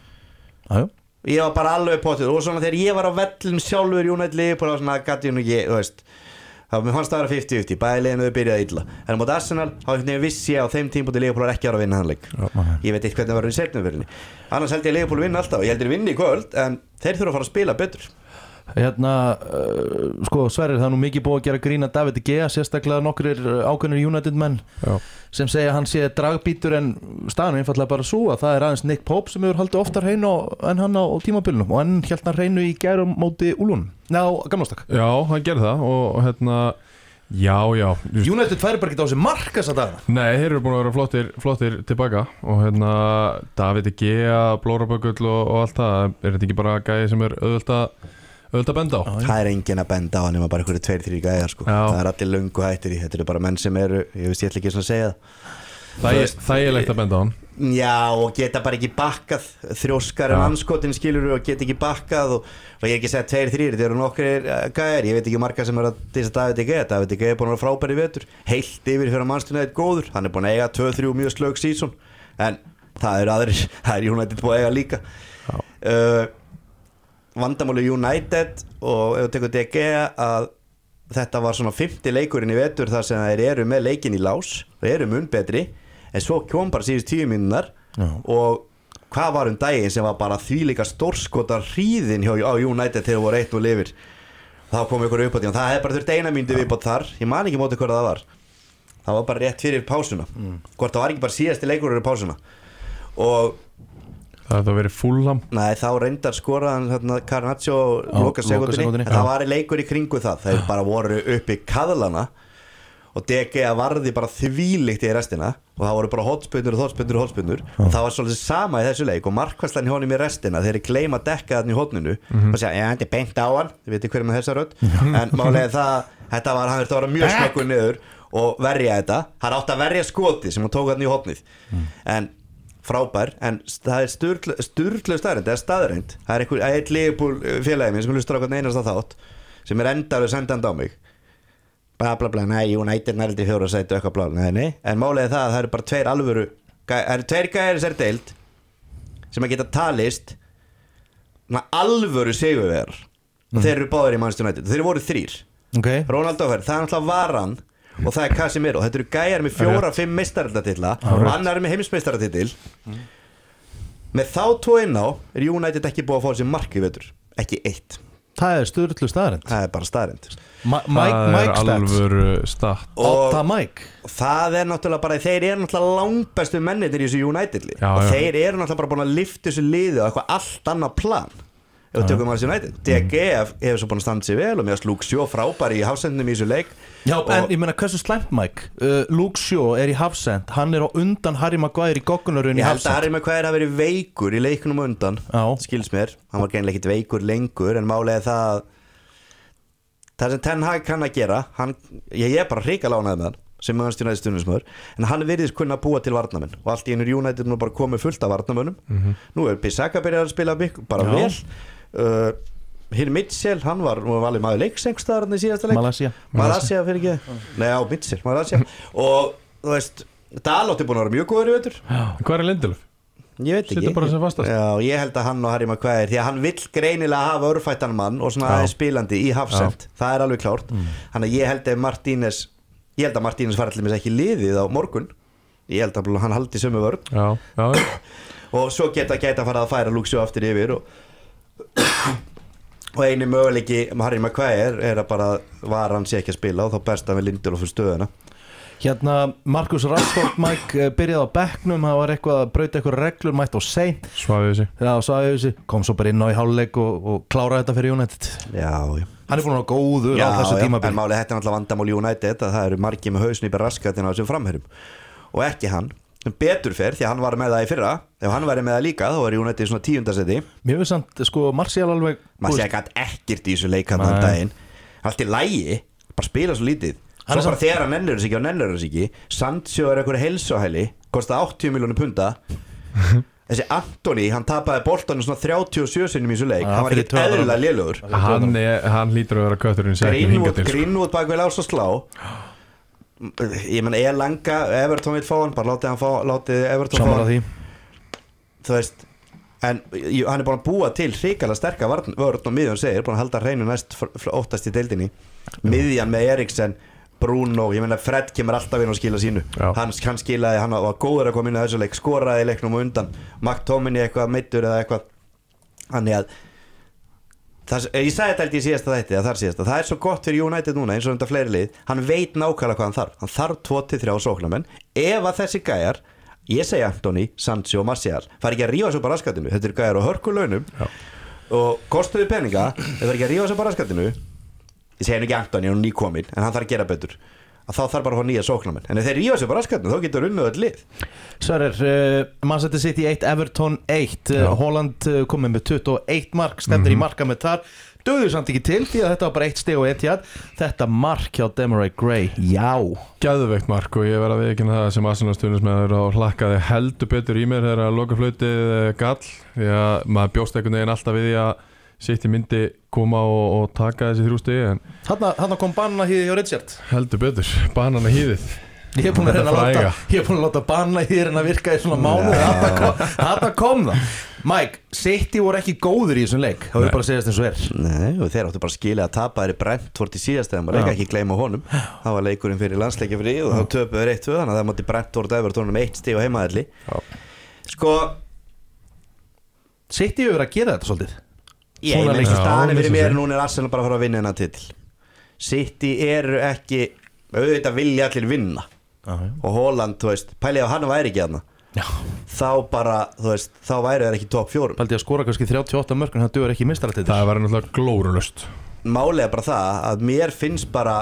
[SPEAKER 2] Já, já.
[SPEAKER 3] Ég var bara alveg pottutur og svona þegar ég var á vellum sjálfur United Liverpool og svona gæti ég nú ekki, þú veist þá mér fannst það að vera fimmtíu fimmtíu, bæði leiðinu þau byrjaði illa en á móti Arsenal, þá einhvern veginn vissi ég á þeim tímpúti Liverpool er ekki ára að vinna hann leik ég veit eitt hvernig það var í seinumferðinni annars held ég að Liverpool vinna alltaf, ég held ég vinni í kvöld en þeir þurfa að fara að spila betur
[SPEAKER 2] Hérna, uh, sko Sverrir, það er nú mikið búið að gera grína David De Gea, sérstaklega nokkrir ákveðnir United menn
[SPEAKER 4] já,
[SPEAKER 2] sem segja að hann sé dragbítur en staðan er einfallega bara svo að það er aðeins Nick Pope sem hefur haldið oftar hreinu en hann á tímabilinum og hann held hann hreinu í gærum móti Úlun, ná, gamlastak
[SPEAKER 4] já hann gerði það og, og hérna Já, já just,
[SPEAKER 2] United færi bara ekki á þessi mark þessa dagana.
[SPEAKER 4] Nei, þeir eru búin að vera flottir, flottir tilbaka og hérna David De Gea, Blórabökull og, og allt það er þetta ekki bara gæði sem er auðvöld að auðvöld að benda á
[SPEAKER 3] Það er enginn að benda á hann nema bara einhverju tveir, þrír gæjar sko.
[SPEAKER 4] Já.
[SPEAKER 3] Það er allir löngu hættir í Þetta eru bara menn sem eru, ég veist ég ætla ekki svona að segja það
[SPEAKER 4] Það er þægilegt að benda á hann
[SPEAKER 3] Já, og geta bara ekki bakkað þrjóskar en
[SPEAKER 4] Já.
[SPEAKER 3] anskotin skilur og geta ekki bakkað og, og ég er ekki að segja tveir, þrír þetta eru nokkrir uh, gæjar, ég veit ekki marga sem er að þess að David De Gea, David De Gea er búin að vera frábæri vetur heilt yfir fyrir að mannstunni eitthvað góður hann er búin að eiga tvö þrjú mjög slög sísón en það eru aðrir, það er United búin að eiga líka uh, Vandamáli United og ef þú tekur De Gea að þetta var svona fimmti leikurinn í vetur þar sem þeir eru með leikin í lás þeir eru mun betri en svo kom bara síðust tíu mínúnar og hvað var um daginn sem var bara þvílíka stórskota hríðin hjá á United þegar voru eitt og lifir þá kom ykkur upp á því og það hefði bara þurft eina mínútu viðbót þar ég man ekki móti hverða það var það var bara rétt fyrir pásuna mm. hvort það var ekki bara síðasti leikur fyrir pásuna og
[SPEAKER 4] Það hefði þá verið Fulham
[SPEAKER 3] nei þá reyndar skoraðan hérna, Garnacho
[SPEAKER 2] Á,
[SPEAKER 3] loka sekundinni
[SPEAKER 2] lokasekúndunni.
[SPEAKER 3] en það var leikur í kringu það þeir bara voru uppi kaðlana og D G varði bara þvílíkt í restina og það voru bara hotspinnur og hotspinnur og hotspinnur og það var svolítið sama í þessu leik og markværslan í honum í restina þeir eru gleyma að dekka þannig í hotninu
[SPEAKER 2] Mhm.
[SPEAKER 3] og segja, já, þetta er beint á hann þið veitir hverju með þessa rödd en málega það, þetta var, hann þurfti að vera mjög snöggur niður og verja þetta hann átti að verja skoti sem hann tók þannig í hotnið
[SPEAKER 2] Mm.
[SPEAKER 3] en frábær, en það er sturglu staðreind, það er staðreind það er einhver, eitt Liverpool félagi minn sem hlustar á hvern einasta þátt sem er endaður sendandi á mig bla bla bla, nei, United nældi fjóra sæti og eitthvað bla, nei, nei, en málega það að það eru bara tveir alvöru, það eru tveir gæðir þessari deild sem að geta talist svona alvöru sigurvegar og þeir eru báðir í Manchester United, þeir voru þrýr
[SPEAKER 2] okay.
[SPEAKER 3] Ronaldo fer, það er náttúrulega Varan og það er Casemiro, þetta eru gæjar með fjóra fimm meistaraldatitla og annar er með heimsmeistaratitil með þá tvo inn á er United ekki búið að fá sér mark í vetur ekki eitt,
[SPEAKER 2] Það er sturlu staðarind
[SPEAKER 3] það er bara staðrind
[SPEAKER 2] Ma Mike,
[SPEAKER 4] Það
[SPEAKER 2] Mike
[SPEAKER 4] er
[SPEAKER 2] stats
[SPEAKER 4] alvöru stat
[SPEAKER 3] og
[SPEAKER 2] Otta Mike
[SPEAKER 3] það er náttúrulega bara, þeir eru náttúrulega langbestu mennir í þessu United lið
[SPEAKER 4] Já,
[SPEAKER 3] og
[SPEAKER 4] já.
[SPEAKER 3] þeir eru náttúrulega bara búin að lifta þessu liði á eitthvað allt annað plan ef við tökum að þessu United D G hefur svo búin að standa sér vel og mér að Luke Shaw frábæri í hafsendinum í þessu leik
[SPEAKER 2] Já,
[SPEAKER 3] og,
[SPEAKER 2] en ég meina hversu slæmt Mike uh, Luke Shaw er í hafsend hann er á undan Harry Maguire í goggunarun í
[SPEAKER 3] ég held að
[SPEAKER 2] hafsend
[SPEAKER 3] Harry Maguire hafi verið veikur í leikunum á undan
[SPEAKER 2] Já.
[SPEAKER 3] skils mér, hann var greinlega ekkit veikur lengur en málega það að það sem Ten Hag kann að gera hann, ég, ég er bara hrikalega ánægður með hann sem Manchester United stundismöður en hann virðist kunna búa til varnamenn og allt í einu United nú bara komið fullt af varnamönnum
[SPEAKER 4] Mhm.
[SPEAKER 3] nú er Bissaka byrjað að spila mik- bara
[SPEAKER 2] Já.
[SPEAKER 3] vel uh, hinn Mitchell, hann var nú valið maður leiks einhverstaðar í síðasta leik
[SPEAKER 2] Malaysia
[SPEAKER 3] Malaysia fyrir ekki Nei, á Mitchell, Malaysia og þú veist, Dalot er búin að vera mjög góður í vetur
[SPEAKER 4] Hvað er Lindelöf?
[SPEAKER 3] Ég veit ekki
[SPEAKER 4] Situr bara sem fastast.
[SPEAKER 3] Já, ég held að hann og Harry Maguire því að hann vill greinilega hafa örfættan mann og svona
[SPEAKER 4] Já.
[SPEAKER 3] aðeins spilandi í hafsend það er alveg klárt þannig að ég held að Martínez ég held að Martínez fara allir með ekki liðið á morgun ég held að hann haldi sömu vörn
[SPEAKER 4] Já, já,
[SPEAKER 3] og svo geta geta að fara að færa Luke Shaw aftur yfir og, og einu möguleiki með Harry Maguire er að bara var hann sé ekki að spila og þá besta með Lindelof fyrir stöðuna
[SPEAKER 2] Hérna, Marcus Rashford Mike byrjaði á bekknum, það var eitthvað að brauta eitthvað reglur, mætt og seint
[SPEAKER 4] Svaðið þessi
[SPEAKER 2] Já, svaðið þessi, kom svo bara inn á í hálfleik og, og kláraði þetta fyrir United
[SPEAKER 3] Já, já
[SPEAKER 2] Hann er búin að vera góður
[SPEAKER 3] Já,
[SPEAKER 2] á þessu
[SPEAKER 3] já,
[SPEAKER 2] tímabil
[SPEAKER 3] en málið þetta er náttúrulega vandamál United að það eru margir með hausn í bara raskatina á þessum framherjum og ekki hann, en betur fer því að hann var með það í fyrra ef hann væri með það líka, þá var United í svona tíundasetti
[SPEAKER 2] Mér finnst samt, sko, Martial alveg
[SPEAKER 3] maður sé ekki ekkert í þessu leikann þann daginn allt í lægi, bara spila svo lítið
[SPEAKER 2] Hann
[SPEAKER 3] svo
[SPEAKER 2] er
[SPEAKER 3] bara þegar hann nennir þess ekki og nennir þess ekki Sancho er einhverju heilsuhæli kosta áttatíu milljónir punda þessi Antoni, hann tapaði boltanum svona þrjátíu og sjö sinnum í þessu leik
[SPEAKER 2] Já,
[SPEAKER 3] hann var
[SPEAKER 2] fyrir
[SPEAKER 3] ekkert eðlilega lélugur
[SPEAKER 4] Hann, er, hann lítur að vera kötturinn sem ekki hinga
[SPEAKER 3] Greenwood,
[SPEAKER 4] til sko.
[SPEAKER 3] Greenwood bak við Lás og slá ég menn Elanga Everton vil fá hann, bara látið hann fá látið Everton fá
[SPEAKER 2] Sammála
[SPEAKER 3] hann
[SPEAKER 2] því
[SPEAKER 3] þú veist en jú, hann er búin að búa til hrikalega sterka vörn og miðjum segir, búin að halda hreinu næst óttast í deildinni miðjan með Eriksen, Bruno ég meina Fred kemur alltaf inn og skila sínu hann, hann skilaði, hann var góður að koma inn á þessu leik skoraði í leiknum og undan McTominay eitthvað meiddur eða eitthvað þannig að það, ég sagði þetta held ég síðasta þætti að þar síðasta það er svo gott fyrir United núna eins og undan fleiri lið hann veit nákvæmlega hvað hann þarf hann þarf tvo til þrjá sóknarmenn ef að þessi gæjar ég segi Antoni, Sancho og Martial fari ekki að rífa svo bara raskatinu þetta eru gæjar á hörkuleunum og kostuðu peninga ef það er ekki að rífa svo bara raskatinu ég segi henni ekki Antoni, hann er nýkominn en hann þarf að gera betur að þá þarf bara að fá nýja sóknarmenn en ef þeir rífa svo bara raskatinu þá getur unnið öll lið
[SPEAKER 2] Sverrir, uh, Manchester City eitt, Everton eitt uh, Holland uh, komið með tuttugu og eitt mark stefnir mm-hmm. í marka með þar döðu samt ekki til því að þetta var bara eitt stig og Etihad þetta mark hjá Demarai Gray já
[SPEAKER 4] Gæðveikt mark og ég verð að viðurkenna það sem Arsenal stuðningsmaður og hlakkaði heldur betur í mér þegar að lokaflautið gall því að maður bjóst einhvern veginn alltaf við því að City myndi koma og, og taka þessi þrjú stig en
[SPEAKER 2] þarna kom bananahýði hjá Richard
[SPEAKER 4] heldur betur, bananahýðið
[SPEAKER 2] ég er búin að reyna að láta ég er búin að láta bananahýðin að virka í svona mánuð þarna kom það Mike, City voru ekki góður í þessum leik það voru bara að segjast eins og er
[SPEAKER 3] Nei, og þeir áttu bara að skilja að tapa þeirri Brentford í síðastæðum og ekki gleyma honum það var leikurinn fyrir landsleikja fyrir og þá töpuðu þeir eitt tvö þannig að það mátti Brentford Everton um eitt stig og heimaðalli sko
[SPEAKER 2] City hefur verið að gera þetta svolítið
[SPEAKER 3] ég
[SPEAKER 2] Svona
[SPEAKER 3] meina
[SPEAKER 2] leikir.
[SPEAKER 3] staðan fyrir mér núna er Arsenal bara að fara að vinna hennar titil City eru ekki auðvitað vilja allir vinna og Holland, þú veist, pælið að hann væri ekki þarna þá bara, þú veist, þá væri það ekki topp fjórum
[SPEAKER 2] Paldi að skora kannski þrjátíu og átta mörg en það duður ekki meistaratitil
[SPEAKER 4] það var náttúrulega glórulöst
[SPEAKER 3] Málið er bara það að mér finnst bara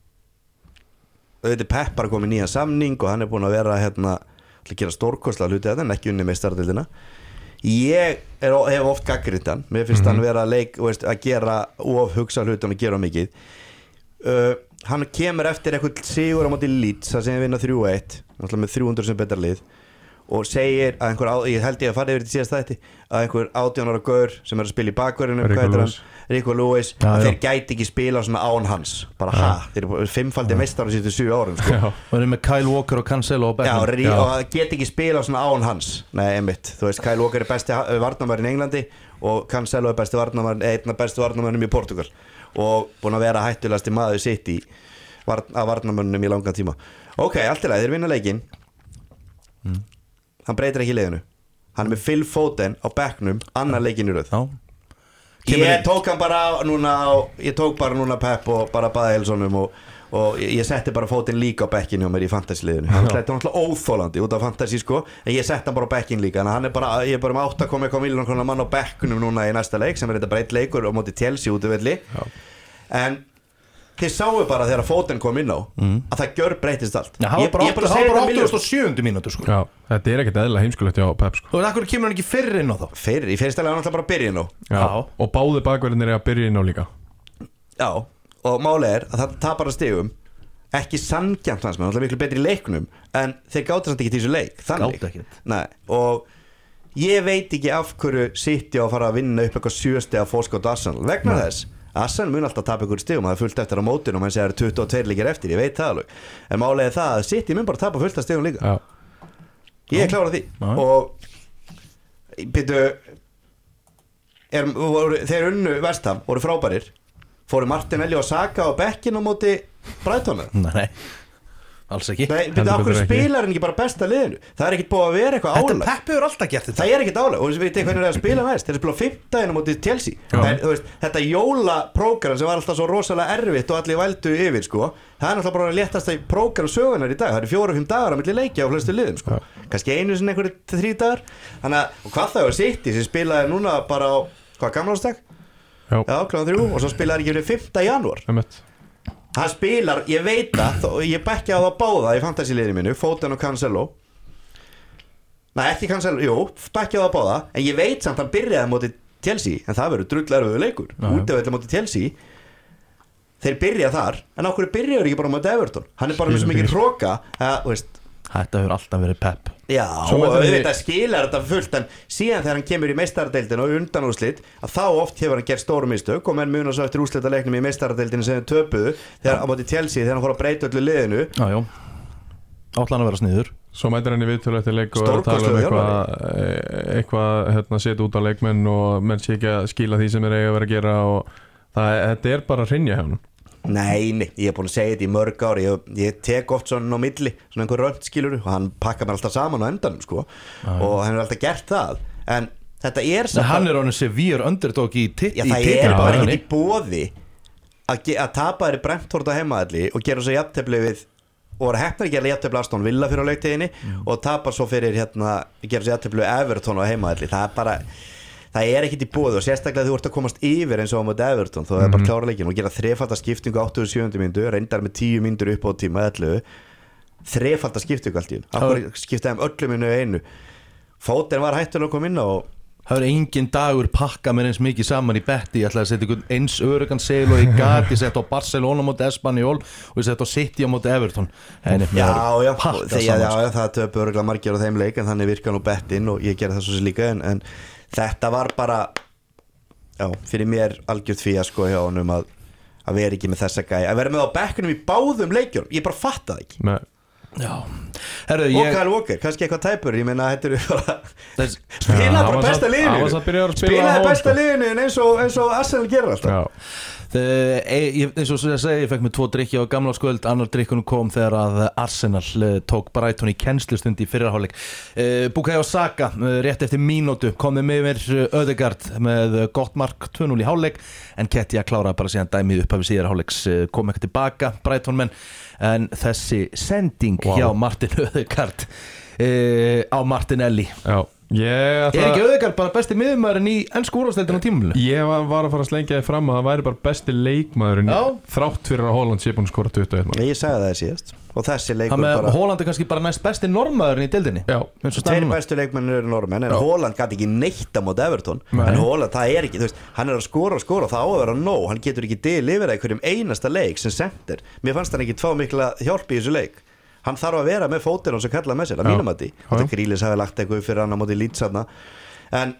[SPEAKER 3] auðvitað Pep bara komið nýjan samning og hann er búin að vera hérna að gera stórkostlega hluti en ekki unni meistaratildina ég er, hef oft gagnrýnt hann mér finnst mm-hmm. hann vera leik, veist, að gera of hugsa hluti og gera mikið uh, hann kemur eftir eitthvað sigur á móti Leeds það sem við vinna þrjú eitt með þrjú hundruð sem betra lið og segir að einhver, á, ég held ég að fara yfir til síðast þætti að einhver átján ára gaur sem er að spila í bakverðinu Rico Lewis
[SPEAKER 2] já,
[SPEAKER 3] að
[SPEAKER 2] já.
[SPEAKER 3] þeir gæti ekki spila svona án hans bara ha, þeir eru fimmfaldi meistar á síðustu sjö árum sko.
[SPEAKER 2] og þeir eru með Kyle Walker og Cancelo og
[SPEAKER 3] já,
[SPEAKER 2] Beckham
[SPEAKER 3] rí, og það geti ekki spila svona án hans nei, einmitt, þú veist, Kyle Walker er besti varnarmaðurinn í Englandi og Cancelo er besti varnarmaðurinn einn af bestu varnarmönnum í Portugal og búin að vera hættulegasti maður sitt í var, að varnarmönnum í langan tíma ok, allt í lagi, þeir vinna leikinn mm. hann breytir ekki leiðinu hann er með Phil Foden á bekknum annar leikinn í röð
[SPEAKER 2] já
[SPEAKER 3] ég tók hann bara núna ég tók bara núna Pep og bara baði Elsonum og, og ég, ég setti bara Foden líka á bekkinu og mér í fantasy-liðinu hann er náttúrulega óþólandi út af fantasy sko en ég setti hann bara á bekkin líka en hann er bara, ég er bara með átta komma eitthvað milljón króna mann á bekkunum núna í næsta leik sem er þetta breytt leikur og móti Chelsea út af velli en þið sáu bara þegar Foden kom inn á mm. að það gjör breytist allt
[SPEAKER 2] já, hann var bara, bara, bara áttugasta og sjöundu mínútu sko
[SPEAKER 4] já, þetta er ekkert eðlilega heimskulegt hjá Pep sko
[SPEAKER 2] og það kemur hann ekki fyrr inn á þá
[SPEAKER 3] fyrir, í fyrirstæðlega hann alltaf bara að byrja inn á
[SPEAKER 4] já. og báði bakverðinir er að byrja inn á líka
[SPEAKER 3] já, og málið er að það tapar að stigum ekki sanngjarnt hans með, alltaf miklu betri í leiknum en þeir gáta samt ekki til þessu leik þannig, nei, og ég veit ekki af hverju City á að fara að vinna upp eitthvað sjösti af fórskot Arsenal vegna nei. Þess Arsenal mun alltaf tapa ykkur stigum það er fullt eftir á mótinu og mann segir tuttugu og tveir leikir eftir ég veit það alveg en málega það að City mun bara tapa fullt af stigum líka
[SPEAKER 4] já.
[SPEAKER 3] ég er klár á því já. og byrju er, voru, þeir unnu Vestham voru frábærir fóru Martinelli og Saka á bekkin á móti Brighton
[SPEAKER 2] nei alls ekki.
[SPEAKER 3] Nei,
[SPEAKER 4] Heldur
[SPEAKER 3] betur, af hverju
[SPEAKER 4] betur ekki.
[SPEAKER 3] spilar hann ekki bara besta liðinu? Það er ekkert búið að vera eitthvað
[SPEAKER 2] Þetta
[SPEAKER 3] álag.
[SPEAKER 2] Pep hefur alltaf gert þetta.
[SPEAKER 3] Það er ekkert álag og þess að við hvernig það er að spila næst. Þeir spila á fimmtudaginn á móti Chelsea. En, þú veist, þetta jólaprógram sem var alltaf svo rosalega erfitt og allir vældu yfir sko, það er náttúrulega bara léttasta prógram sögunar í dag. Það eru fjóra og fimm dagar á milli leikja á flestu liðum sko. Kannski einu sinni einhverju þrý dagar. Þannig að, og hvað það var City sem spilaði núna bara á, hvað, gamlársdag?
[SPEAKER 4] Já.
[SPEAKER 3] Já, klukkan þrjú og svo spilaði ekki fyrir fimmta janúar.
[SPEAKER 4] Einmitt.
[SPEAKER 3] Hann spilar, ég veit það, ég bekkja á það báða í fantasy-liðinu mínu, Foden og Cancelo. Nei, ekki Cancelo, jú, bekkja á það báða, en ég veit samt hann byrjaði móti Chelsea, en það verður drullerfiður leikur. Útivellir móti Chelsea, þeir byrja þar, en á hverju byrjaður ekki bara móti Everton? Hann er bara með svo mikið hróka, að, þú veist.
[SPEAKER 2] Þetta hefur alltaf verið Pep.
[SPEAKER 3] Já,
[SPEAKER 4] Svo
[SPEAKER 3] og
[SPEAKER 4] mætti-
[SPEAKER 3] auðvitað skilar þetta fullt, en síðan þegar hann kemur í meistaradeildinu og undanúrslit, að þá oft hefur hann gert stóru mistök og menn muna svo eftir úrslitaleiknum í meistaradeildinu sem þeir töpuðu þegar á móti Chelsea þegar hann fór að breyta öllu liðinu.
[SPEAKER 2] Já, já. Átlan að vera sniður.
[SPEAKER 4] Svo mætir hann í viðtölu eftir leik og er að tala um
[SPEAKER 3] Stórkostlegur
[SPEAKER 4] eitthvað eitthvað hérna, setja út á leikmenn og menn sé ekki að skila því sem er eiga að vera að gera og það, þetta er bara að hrynja hjá hann.
[SPEAKER 3] Nei, nei, ég er búin að segja þetta í mörg ári ég, ég tek oft svona á milli svona einhver rönd skilur og hann pakkar mér alltaf saman á endanum sko og hann hefur alltaf gert það en þetta er
[SPEAKER 2] Nei, hann er honum severe underdog í tit-
[SPEAKER 3] Já,
[SPEAKER 2] í
[SPEAKER 3] það
[SPEAKER 2] titil
[SPEAKER 3] er bara
[SPEAKER 2] bara
[SPEAKER 3] ekkert í boði að, ge- að tapa þér í Brentford á heimaðalli og gera svo jafntefli við og var hefnar að gera jafntefli Aston Villa fyrir á leiktíðinni mm. og tapa svo fyrir hérna gera svo jafntefli við Everton á heimaðalli það er bara það er ekkert í boði og sérstaklega þú ert að komast yfir eins og á móti Everton þá er bara klára leikin og gera þrefalda skiptingu áttatíu og sjö mínútu reyndar með tíu mínútur upp á tíma ellefu þrefalda skiptingu allt í hún skiptaði um öllum innu einu Foden var hættulega að koma inn á og
[SPEAKER 2] Það er engin dagur pakka mér eins mikið saman í betti. Ég ætlaði að setja einhvern eins örugan segil og ég gati sett á Barcelona móti Espanyol og ég sett á City á móti Everton. Henni,
[SPEAKER 3] Já, já,
[SPEAKER 2] pakka
[SPEAKER 3] þegar, já,
[SPEAKER 2] saman.
[SPEAKER 3] já, það töpu örgulega margir á þeim leik en þannig virka nú bettinn og ég gerði það svo sem líka en, en þetta var bara já, fyrir mér algjört fía sko hjá honum að, að vera ekki með þessa gæja að vera með á bekkunum í báðum leikjum ég bara fatta það ekki
[SPEAKER 4] Nei.
[SPEAKER 2] Já. Herru,
[SPEAKER 3] og
[SPEAKER 2] ég
[SPEAKER 3] Kyle Walker, kannski eitthvað tæpur ég meina þetta eru bara
[SPEAKER 2] Þess,
[SPEAKER 3] spilaði
[SPEAKER 4] hann
[SPEAKER 3] bara
[SPEAKER 4] var
[SPEAKER 3] besta
[SPEAKER 4] samt- hann var samt byrjaður
[SPEAKER 3] liðinu
[SPEAKER 4] að spila
[SPEAKER 3] spilaði
[SPEAKER 4] á
[SPEAKER 3] besta
[SPEAKER 4] sko.
[SPEAKER 3] liðinu eins og, eins og Arsenal gerir alltaf
[SPEAKER 4] Já.
[SPEAKER 2] Þegar, ég, eins og ég segi, ég fekk mér tvo drykki á gamla skvöld, annar drykkunum kom þegar að Arsenal eh, tók Brighton í kennslustund í fyrra hálfleik. Eh, Bukayo Saka, eh, rétt eftir mínútu, kom með mér Ödegaard með gott mark tvö núll í hálfleik, en Ketja kláraði bara síðan dæmið upp af síðar hálfleiks, eh, kom ekki tilbaka, Brighton menn, en þessi sending
[SPEAKER 4] Wow.
[SPEAKER 2] hjá Martin Ödegaard eh, á Martinelli.
[SPEAKER 4] Já. Ég,
[SPEAKER 2] Er
[SPEAKER 4] ætla,
[SPEAKER 2] ekki Ödegaard bara besti miðumæðurinn í ennsku úrvalsdeildinni á tímabilinu?
[SPEAKER 4] ég var, var að fara að slengja þið fram að það væri bara besti leikmaðurinn
[SPEAKER 2] Já.
[SPEAKER 4] þrátt fyrir að Holland sé búin að skora tuttugu og eitt mark.
[SPEAKER 3] ég sagði það síðast og þessi leikur
[SPEAKER 2] Það með
[SPEAKER 3] bara
[SPEAKER 2] Haaland er kannski bara næst besti normaðurinn í deildinni.
[SPEAKER 4] Já.
[SPEAKER 2] Eins og
[SPEAKER 3] Tveir
[SPEAKER 2] staðan núna.
[SPEAKER 3] bestu leikmennir eru normenn en
[SPEAKER 4] Já.
[SPEAKER 3] Haaland gæti ekki neitt á móti Everton
[SPEAKER 4] Nei.
[SPEAKER 3] en Haaland, það er ekki, þú veist, hann er að skora og skora og það á að vera nóg, hann getur ekki delivera í hverjum einasta leik sem sendir mér fannst hann ekki tvá mikla hjálp í þessu leik hann þarf að vera með fótinn og sem kalla með sér að
[SPEAKER 4] Já.
[SPEAKER 3] mínum að því,
[SPEAKER 4] Já,
[SPEAKER 3] þetta
[SPEAKER 4] já.
[SPEAKER 3] Grílis hafi lagt eitthvað upp fyrir hann á móti Lítsarna en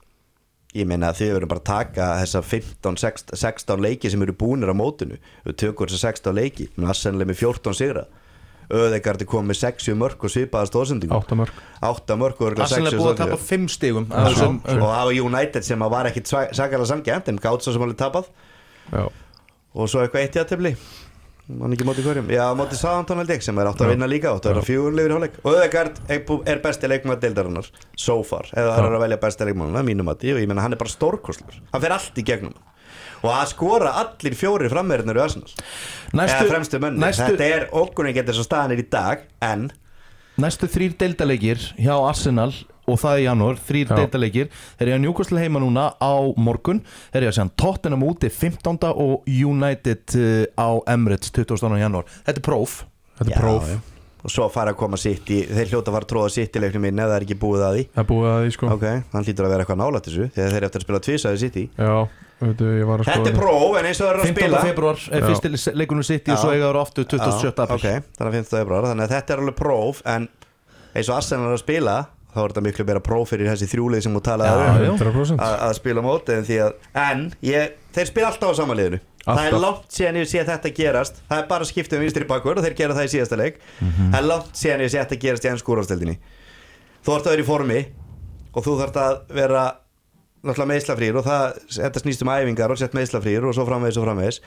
[SPEAKER 3] ég meina að þau verður bara að taka þessa fimmtán, sextán leiki sem eru búnir á mótinu við tökum þessa sextán leiki Arsenal er með fjórtán sigra Ödegaard er komið með sextíu mörk og svipaða stóðsendingum
[SPEAKER 4] átta mörk.
[SPEAKER 3] átta mörk og örugglega
[SPEAKER 2] Arsenal er
[SPEAKER 3] sextíu
[SPEAKER 2] búið að
[SPEAKER 3] stóðsendingar.
[SPEAKER 2] tapa fimm stigum
[SPEAKER 3] Já,
[SPEAKER 2] af þessum-
[SPEAKER 3] og það var United sem að var ekkit sakalega samgænt en gátt svo sem alveg tapað
[SPEAKER 4] Já.
[SPEAKER 3] og svo eitthvað eitt játefli hann ekki móti hverjum, já móti Southampton held ég sem er átt að vinna líka, átt að vera fjögurlegur í hálfleik og Ödegaard er besti leikmaður deildarinnar so far, eða það er að velja besti leikmaður mínum að því og ég menna hann er bara stórkostlur hann fer allt í gegnum og að skora allir fjóri frammeirinnir í Arsenal
[SPEAKER 2] Næstu-
[SPEAKER 3] eða fremstu menni,
[SPEAKER 2] næstu-
[SPEAKER 3] þetta er okkurinn getur svo staðanir í dag en
[SPEAKER 2] Næstu þrýr deildaleikir hjá Arsenal og það í janúar, þrýr
[SPEAKER 4] Já.
[SPEAKER 2] deildaleikir þeir eru að Newcastle heima núna á morgun þeir eru að segja Tottenham úti fimmtánda og United uh, á Emirates tuttugasta og annan janúar. Þetta er próf.
[SPEAKER 4] Þetta er
[SPEAKER 3] Já,
[SPEAKER 4] próf.
[SPEAKER 3] já. og svo fara að koma sitt í þeir hljóta að fara að tróða sitt í leiknum minn ef það er ekki búið að því
[SPEAKER 4] Það er búið að því sko.
[SPEAKER 3] ok, hann hlýtur að vera eitthvað nálægt þessu þegar þeir eru eftir að spila tvisaði sitt í
[SPEAKER 4] Já, veitu, ég var að
[SPEAKER 3] þetta er
[SPEAKER 4] skoða
[SPEAKER 3] próf en eins og það eru að
[SPEAKER 2] fimmtánda
[SPEAKER 3] spila
[SPEAKER 2] februar er
[SPEAKER 4] Já.
[SPEAKER 2] fyrsti leikunum sitt og
[SPEAKER 3] Já.
[SPEAKER 2] svo eiga það aftur tuttugasta og sjötta
[SPEAKER 3] Já,
[SPEAKER 2] apríl.
[SPEAKER 3] ok, þannig að fimmtánda februar þannig að þetta er alveg próf en eins og Arsenal er að spila þá er þetta miklu meira próf fyrir þessi þrjúlið sem þú talaði
[SPEAKER 2] Já,
[SPEAKER 3] um
[SPEAKER 2] já.
[SPEAKER 4] hundrað prósent.
[SPEAKER 3] að, að spila á móti en, því að, en ég, þeir spila alltaf á sama liðinu það er
[SPEAKER 4] Alltaf.
[SPEAKER 3] langt síðan ég sé þetta gerast það er bara skiptið um vinstri bakvörð og þeir gera það í síðasta leik það er langt síðan ég sé þetta gerast í ennsku úrvalsdeildinni þú þarft að vera í formi og þú þarft að vera náttúrulega meiðslafrýr og það, þetta snýst um æfingar og sett meiðslafrýr og svo framvegis og framvegis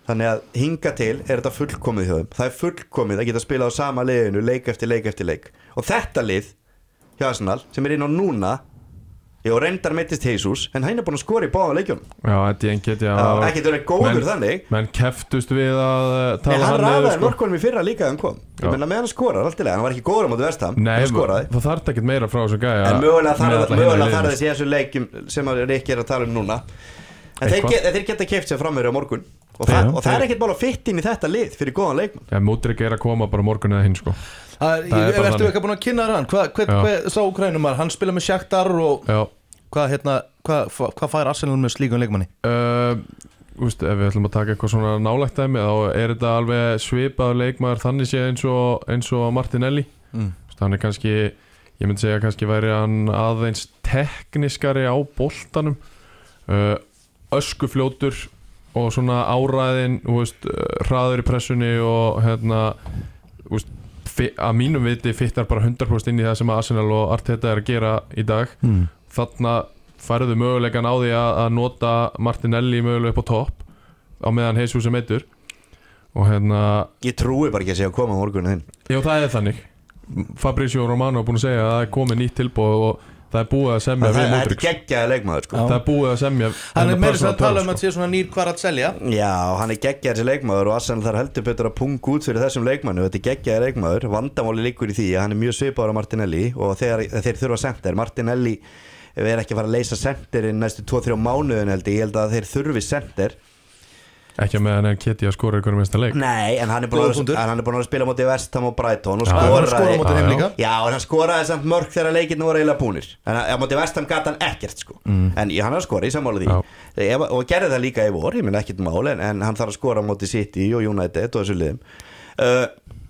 [SPEAKER 3] þannig að hinga til er þetta fullkomið hjá þeim, það er fullkomið að geta spila á sama liðinu leik eftir leik eftir leik og þetta lið hjá Arsenal sem er inn á núna já, reyndar meittist Jesus en hann er búin að skora í báða leikjunum
[SPEAKER 4] Já, þetta ég get ég
[SPEAKER 3] að ekki verið góður
[SPEAKER 4] menn,
[SPEAKER 3] þannig
[SPEAKER 4] menn keftust við að tala
[SPEAKER 3] Nei, hann
[SPEAKER 4] hann
[SPEAKER 3] rafaði
[SPEAKER 4] niður, sko.
[SPEAKER 3] mörkunum í fyrra líka að hann kom ég
[SPEAKER 4] Já.
[SPEAKER 3] menna með hann skorar alltaf leið hann var ekki góður á móti West Ham
[SPEAKER 4] Nei,
[SPEAKER 3] hann skoraði
[SPEAKER 4] það þarf ekkert meira frá þessu gæja
[SPEAKER 3] en mögulega
[SPEAKER 4] með alla
[SPEAKER 3] þarf
[SPEAKER 4] hina
[SPEAKER 3] mögulega
[SPEAKER 4] liðinu.
[SPEAKER 3] þarf þessi þessu leikjum sem að Rikki er að tala um núna en þeir,
[SPEAKER 4] Eitthvað.
[SPEAKER 3] get, þeir geta keypt sér framverið á morgun og,
[SPEAKER 4] Þeir-
[SPEAKER 3] það, og það
[SPEAKER 4] þeir-
[SPEAKER 3] er ekkert mál að fitt inn í þetta lið fyrir góðan leikmann
[SPEAKER 4] Ja, Múdrik er að koma bara morgun eða hinn sko.
[SPEAKER 2] Það er,
[SPEAKER 4] Það er
[SPEAKER 2] ég
[SPEAKER 4] bara
[SPEAKER 2] ertu
[SPEAKER 4] þannig.
[SPEAKER 2] eitthvað búin að kynna þér hann hvað, hvað,
[SPEAKER 4] Já.
[SPEAKER 2] hvað sá Úkrænumar, hann spila með Shakhtar og
[SPEAKER 4] Já
[SPEAKER 2] hvað, hérna, hvað, hvað fær Arsenal með slíkum leikmanni?
[SPEAKER 4] uh, Úst, ef við ætlum að taka eitthvað svona nálægt dæmi þá er þetta alveg svipaður leikmaður þannig sé eins og, eins og Martinelli
[SPEAKER 2] Mm.
[SPEAKER 4] Úst, hann er kannski ég myndi segja kannski væri hann aðeins tekniskari á boltanum uh, öskufljótur og svona áræðin veist, hraður í pressunni og hérna veist, fi- að mínum viti fittar bara hundrað prósent inn í það sem Arsenal og Arteta er að gera í dag
[SPEAKER 2] Mm.
[SPEAKER 4] þarna færðu möguleikan á því að, að nota Martinelli mögulega upp á topp á meðan Jesus er meiddur og hérna
[SPEAKER 3] ég trúi bara ekki að segja að koma á morgun þinn
[SPEAKER 4] já það er þannig Fabrizio Romano er búin að segja að það er komið nýtt tilboð og það er búið að semja
[SPEAKER 3] það
[SPEAKER 4] við
[SPEAKER 3] er
[SPEAKER 4] Múdrik
[SPEAKER 3] geggjaði leikmaður sko.
[SPEAKER 4] það er búið að semja
[SPEAKER 2] Hann er meira sem
[SPEAKER 4] personal
[SPEAKER 2] að tala um
[SPEAKER 4] terms,
[SPEAKER 2] að sé svona nýr hvar að selja
[SPEAKER 3] já, hann er geggjaði þessi leikmaður og Arsenal þarf heldur betur að punga út fyrir þessum leikmannu þetta er geggjaði leikmaður, vandamáli liggur í því að hann er mjög svipaður á Martinelli og þegar þeir þurfa senter, Martinelli er ekki að fara að leysa senterinn næstu tvo þrjá mánuðin held ég, ég held að þeir þurfi senter
[SPEAKER 4] ekki að meðan en Keti að skora ykkur um einsta leik
[SPEAKER 3] nei, en hann er búin
[SPEAKER 2] Góður
[SPEAKER 3] að,
[SPEAKER 2] punktur.
[SPEAKER 3] en hann er búin að spila móti West Ham og Brighton og
[SPEAKER 4] Já,
[SPEAKER 2] hann var að skora á
[SPEAKER 3] skoraði
[SPEAKER 2] móti
[SPEAKER 4] Já,
[SPEAKER 2] þeim
[SPEAKER 4] já.
[SPEAKER 2] líka
[SPEAKER 3] já, en hann skoraði samt mörg þegar leikinn voru eiginlega búnir en á móti West Ham gata hann ekkert sko. mm. en já, hann er að skora í sammála því Ef, og gerði það líka í vor, ég minn ekkert mál en, en hann þarf að skora á móti City og United og þessu liðum uh,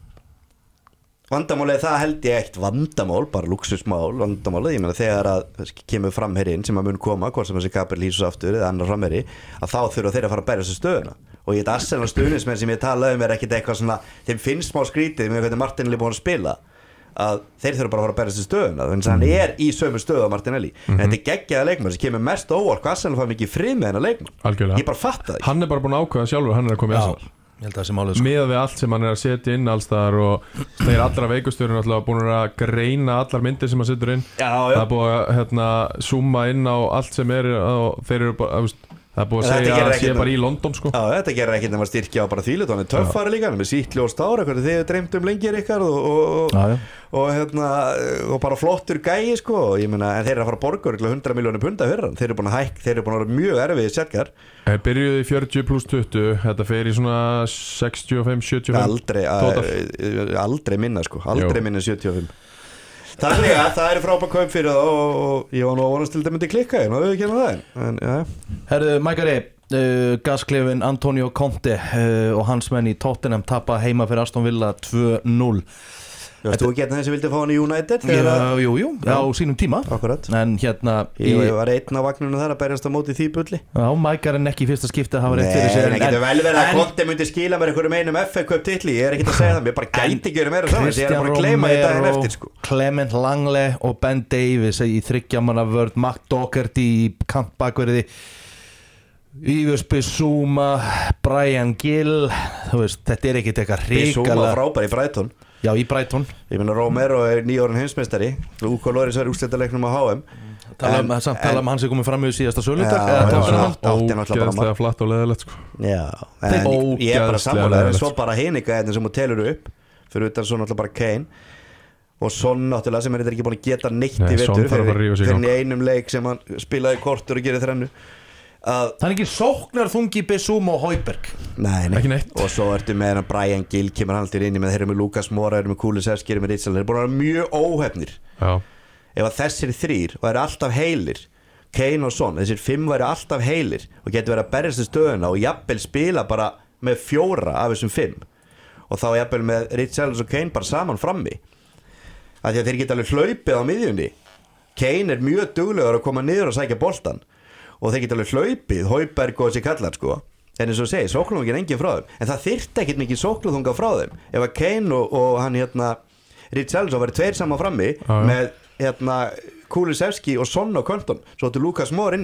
[SPEAKER 3] vandamálið það held ég eitt vandamál, bara luxusmál vandamálið, ég meina þegar að kemur framherinn sem að mun koma, hvort sem þessi Gabriel Hísus aftur eða annar framherri, að þá þurfa þeir að fara að bæra þessu stöðuna og ég veit Arsenal stuðnismenn sem ég talaði um er ekkit eitthvað svona þeim finnst smá skrítið með hvernig Martinelli er búin að spila að þeir þurfa bara að fara að bæra þessu stöðuna þannig að hann er í sömu stöðu á Martinelli mm -hmm. en þetta er geggjaða leikmann sem kemur mest óvart hvað Arsenal fær mikið frið með hennar leikmann
[SPEAKER 4] algjörlega
[SPEAKER 3] ég bara fatta það
[SPEAKER 4] hann er bara búin að ákveða sjálfur hann er að koma í
[SPEAKER 2] Já,
[SPEAKER 4] Arsenal
[SPEAKER 2] ég held að það sé málið sko.
[SPEAKER 4] með við allt sem hann er að setja inn allstaðar og þeir allra veikustjóri náttúrulega búin að greina allar myndir sem hann setur inn
[SPEAKER 3] já,
[SPEAKER 4] það er búið að hérna, zooma inn á allt sem er og þeir eru bara veist, það er búið að
[SPEAKER 3] En þetta
[SPEAKER 4] segja
[SPEAKER 3] gerir
[SPEAKER 4] að sé
[SPEAKER 3] ekkert-
[SPEAKER 4] bara í London sko.
[SPEAKER 3] Já, þetta gerir ekkert nema að styrkja á bara þvílut hann er töffari líka, hann er með sýtli og stára hvernig þið hefur dreymt um lengir ykkar og, og,
[SPEAKER 2] Já, já.
[SPEAKER 3] og, hérna, og bara flottur gæi sko, ég meina, en þeir eru að fara að borga örugglega hundrað milljónir punda fyrir hann, þeir eru búin að hæk þeir eru búin að vera mjög erfiðið setjar
[SPEAKER 4] þeir byrjuði í fjörutíu pluss tuttugu þetta fer í svona sextíu og fimm sjötíu og fimm
[SPEAKER 3] aldrei,
[SPEAKER 4] Total.
[SPEAKER 3] að, aldrei minna sko, aldrei
[SPEAKER 4] Jú.
[SPEAKER 3] minna sjötíu og fimm þannig að það eru frábæð kaup fyrir það og, og ég var nú að vonast til þetta myndi klikka ég maður ekki með það en, ja.
[SPEAKER 2] Herðu, Mækari, uh, gasklefin Antonio Conte uh, og hans menn í Tottenham tapa heima fyrir Aston Villa tvö núll.
[SPEAKER 3] Þú veist þú ekki hérna þessi vildi fá hann í United
[SPEAKER 2] Já, jú, jú, á sínum tíma.
[SPEAKER 3] Akkurat.
[SPEAKER 2] En hérna
[SPEAKER 3] Ég, ég var einn á vagnunum þar að berjast á móti því bulli
[SPEAKER 2] Já, Mækarinn ekki í fyrsta skipti að hafa rétt fyrir
[SPEAKER 3] Nei,
[SPEAKER 2] sér
[SPEAKER 3] það getur vel verið að
[SPEAKER 2] en-
[SPEAKER 3] Conte myndi skila mér einhverjum einum F A Cup titli Ég er ekkert að segja það, mér bara gæti ekki verið meira saman Ég er
[SPEAKER 2] Christian
[SPEAKER 3] bara að gleyma því daginn
[SPEAKER 2] Romero,
[SPEAKER 3] eftir sko.
[SPEAKER 2] Clement Langley og Ben Davies í þryggjamanna vörð, Matt Doherty í kantbakverði, Yves Bissouma, Brian Gill, þú veist, þetta er ekkert eitthvað
[SPEAKER 3] Bissouma
[SPEAKER 2] hrikalega.
[SPEAKER 3] frábær í Brighton
[SPEAKER 2] Já, í Brighton.
[SPEAKER 3] Ég meina Romero er nýjórinn heimsmeistari Luka Loris var úrslitaleiknum á H M
[SPEAKER 2] Tala um,
[SPEAKER 3] En-
[SPEAKER 2] samt tala um hann sem komið fram með síðasta söludag.
[SPEAKER 3] Já,
[SPEAKER 2] eða
[SPEAKER 3] já,
[SPEAKER 2] Tottenham.
[SPEAKER 3] já. átti náttúrulega bara
[SPEAKER 4] ógeðslega flatt og leðilegt sko.
[SPEAKER 3] Já, en ég er bara
[SPEAKER 4] Ógeðslega
[SPEAKER 3] sammála En
[SPEAKER 4] leiðilegt.
[SPEAKER 3] svo bara hinika þetta sem þú telur upp Fyrir utan svo náttúrulega bara Kane Og Son náttúrulega sem er þetta ekki búin að geta neitt
[SPEAKER 4] Nei,
[SPEAKER 3] í
[SPEAKER 4] Son
[SPEAKER 3] vetur
[SPEAKER 4] þarf að fara að rífa sig í
[SPEAKER 3] Fyrir
[SPEAKER 4] gang.
[SPEAKER 3] í einum leik sem hann spilaði kortur og gerir þrennu að
[SPEAKER 2] Það er ekki sóknar þungi Bissouma og Højberg.
[SPEAKER 3] Nei, nei.
[SPEAKER 4] Ekki neitt.
[SPEAKER 3] Og svo ertu með hennar Brian Gill kemur hann alltaf inn í með þeir eru með Lukas Mora, þeir eru með Kulusevski, þeir eru með Ritzel þeir eru búin að vera mjög óhefnir
[SPEAKER 4] Já.
[SPEAKER 3] ef að þessir þrýr væri alltaf heilir Kane og Son, þessir fimm væri alltaf heilir og getur verið að berjast í stöðuna og jafnvel spila bara með fjóra af þessum fimm og þá jafnvel með Ritzel og Kane bara saman frammi af því að þeir geta alveg hlaupið á miðjunni Kane er mjög duglegur að koma niður og sækja boltan og þeir geta alveg hlaupið Højberg og þessi kallar sko en eins og segi, sóknarþungin er engin frá þeim en það þyrfti ekkit mikið sóknarþunga frá þeim ef að Kane og, og hann hérna Richarlison væri tveir saman frammi
[SPEAKER 4] já.
[SPEAKER 3] með hérna Kulusevski og Son og Compton svo ættu Lukas Moore inni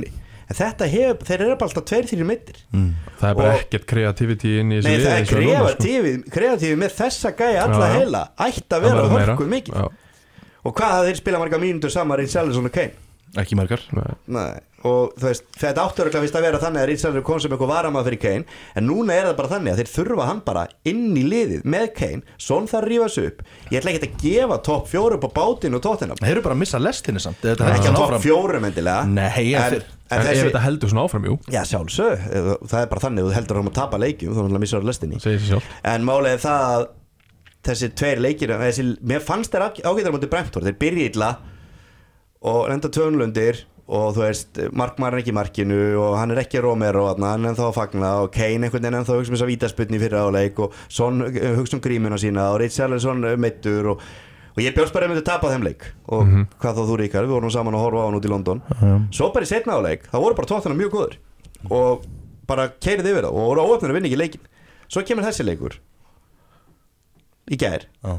[SPEAKER 3] en þetta hef, þeir eru bara alltaf tveir þrír meiddir
[SPEAKER 2] mm.
[SPEAKER 4] Það er bara
[SPEAKER 3] Og-
[SPEAKER 4] ekkert kreativity inn í þessu
[SPEAKER 3] Nei,
[SPEAKER 4] liði
[SPEAKER 3] það er
[SPEAKER 4] eins og núna, sko.
[SPEAKER 3] kreatífið kreatífið með þessa gæja alla
[SPEAKER 4] Já, já.
[SPEAKER 3] heila ætti að
[SPEAKER 4] Það
[SPEAKER 3] vera
[SPEAKER 4] verður meira.
[SPEAKER 3] hörku mikið
[SPEAKER 4] Já,
[SPEAKER 3] og hvað það þeir spila marga mínútur saman Richarlison og Kane
[SPEAKER 2] Ekki margar
[SPEAKER 4] nei.
[SPEAKER 3] Nei. og þú veist, þetta áttur að vist að vera þannig að Richarlison kom sem eitthvað varamað fyrir Kane en núna er það bara þannig að þeir þurfa hann bara inn í liðið með Kane Son þarf að rífa sig upp ég ætla ekki að gefa topp fjóru upp á bátinn og tóttina
[SPEAKER 2] Þeir eru bara að missa lestinni samt Þetta
[SPEAKER 3] ekki að
[SPEAKER 2] svona
[SPEAKER 3] topp
[SPEAKER 2] áfram.
[SPEAKER 3] fjórum endilega
[SPEAKER 2] Nei, en
[SPEAKER 3] en,
[SPEAKER 2] þeir-
[SPEAKER 3] en
[SPEAKER 4] En ef
[SPEAKER 3] þessi
[SPEAKER 4] þetta heldur svona áfram, jú,
[SPEAKER 3] já sjálfsög, það er bara þannig þú heldur að að tapa leikjum þá náttúrulega missar lestinni
[SPEAKER 4] segir sér sjálf.
[SPEAKER 3] en málið er það að þessi tveir leikir þessi, mér fannst þeir ágættar á móti Brentford þeir byrja illa og enda tvönlundir og þú veist markmaður er ekki í markinu og hann er ekki Romero hann er ennþá að fagna og Kane einhvern veginn ennþá hugsa um þess að vítasputni fyrir áleik og Son hugsa um grímuna sína og Richarlison meittur og, og ég bjóst bara að myndi tapa þeim leik og mm -hmm. hvað þá þú Ríkar, við vorum saman að horfa á hann út í London
[SPEAKER 2] Mhm.
[SPEAKER 3] svo bara í setna áleik, þá voru bara tóttina mjög góður og bara keirið yfir það og voru óöfnir að vinna ekki leikin svo kemur þessi leikur í gær
[SPEAKER 2] Já.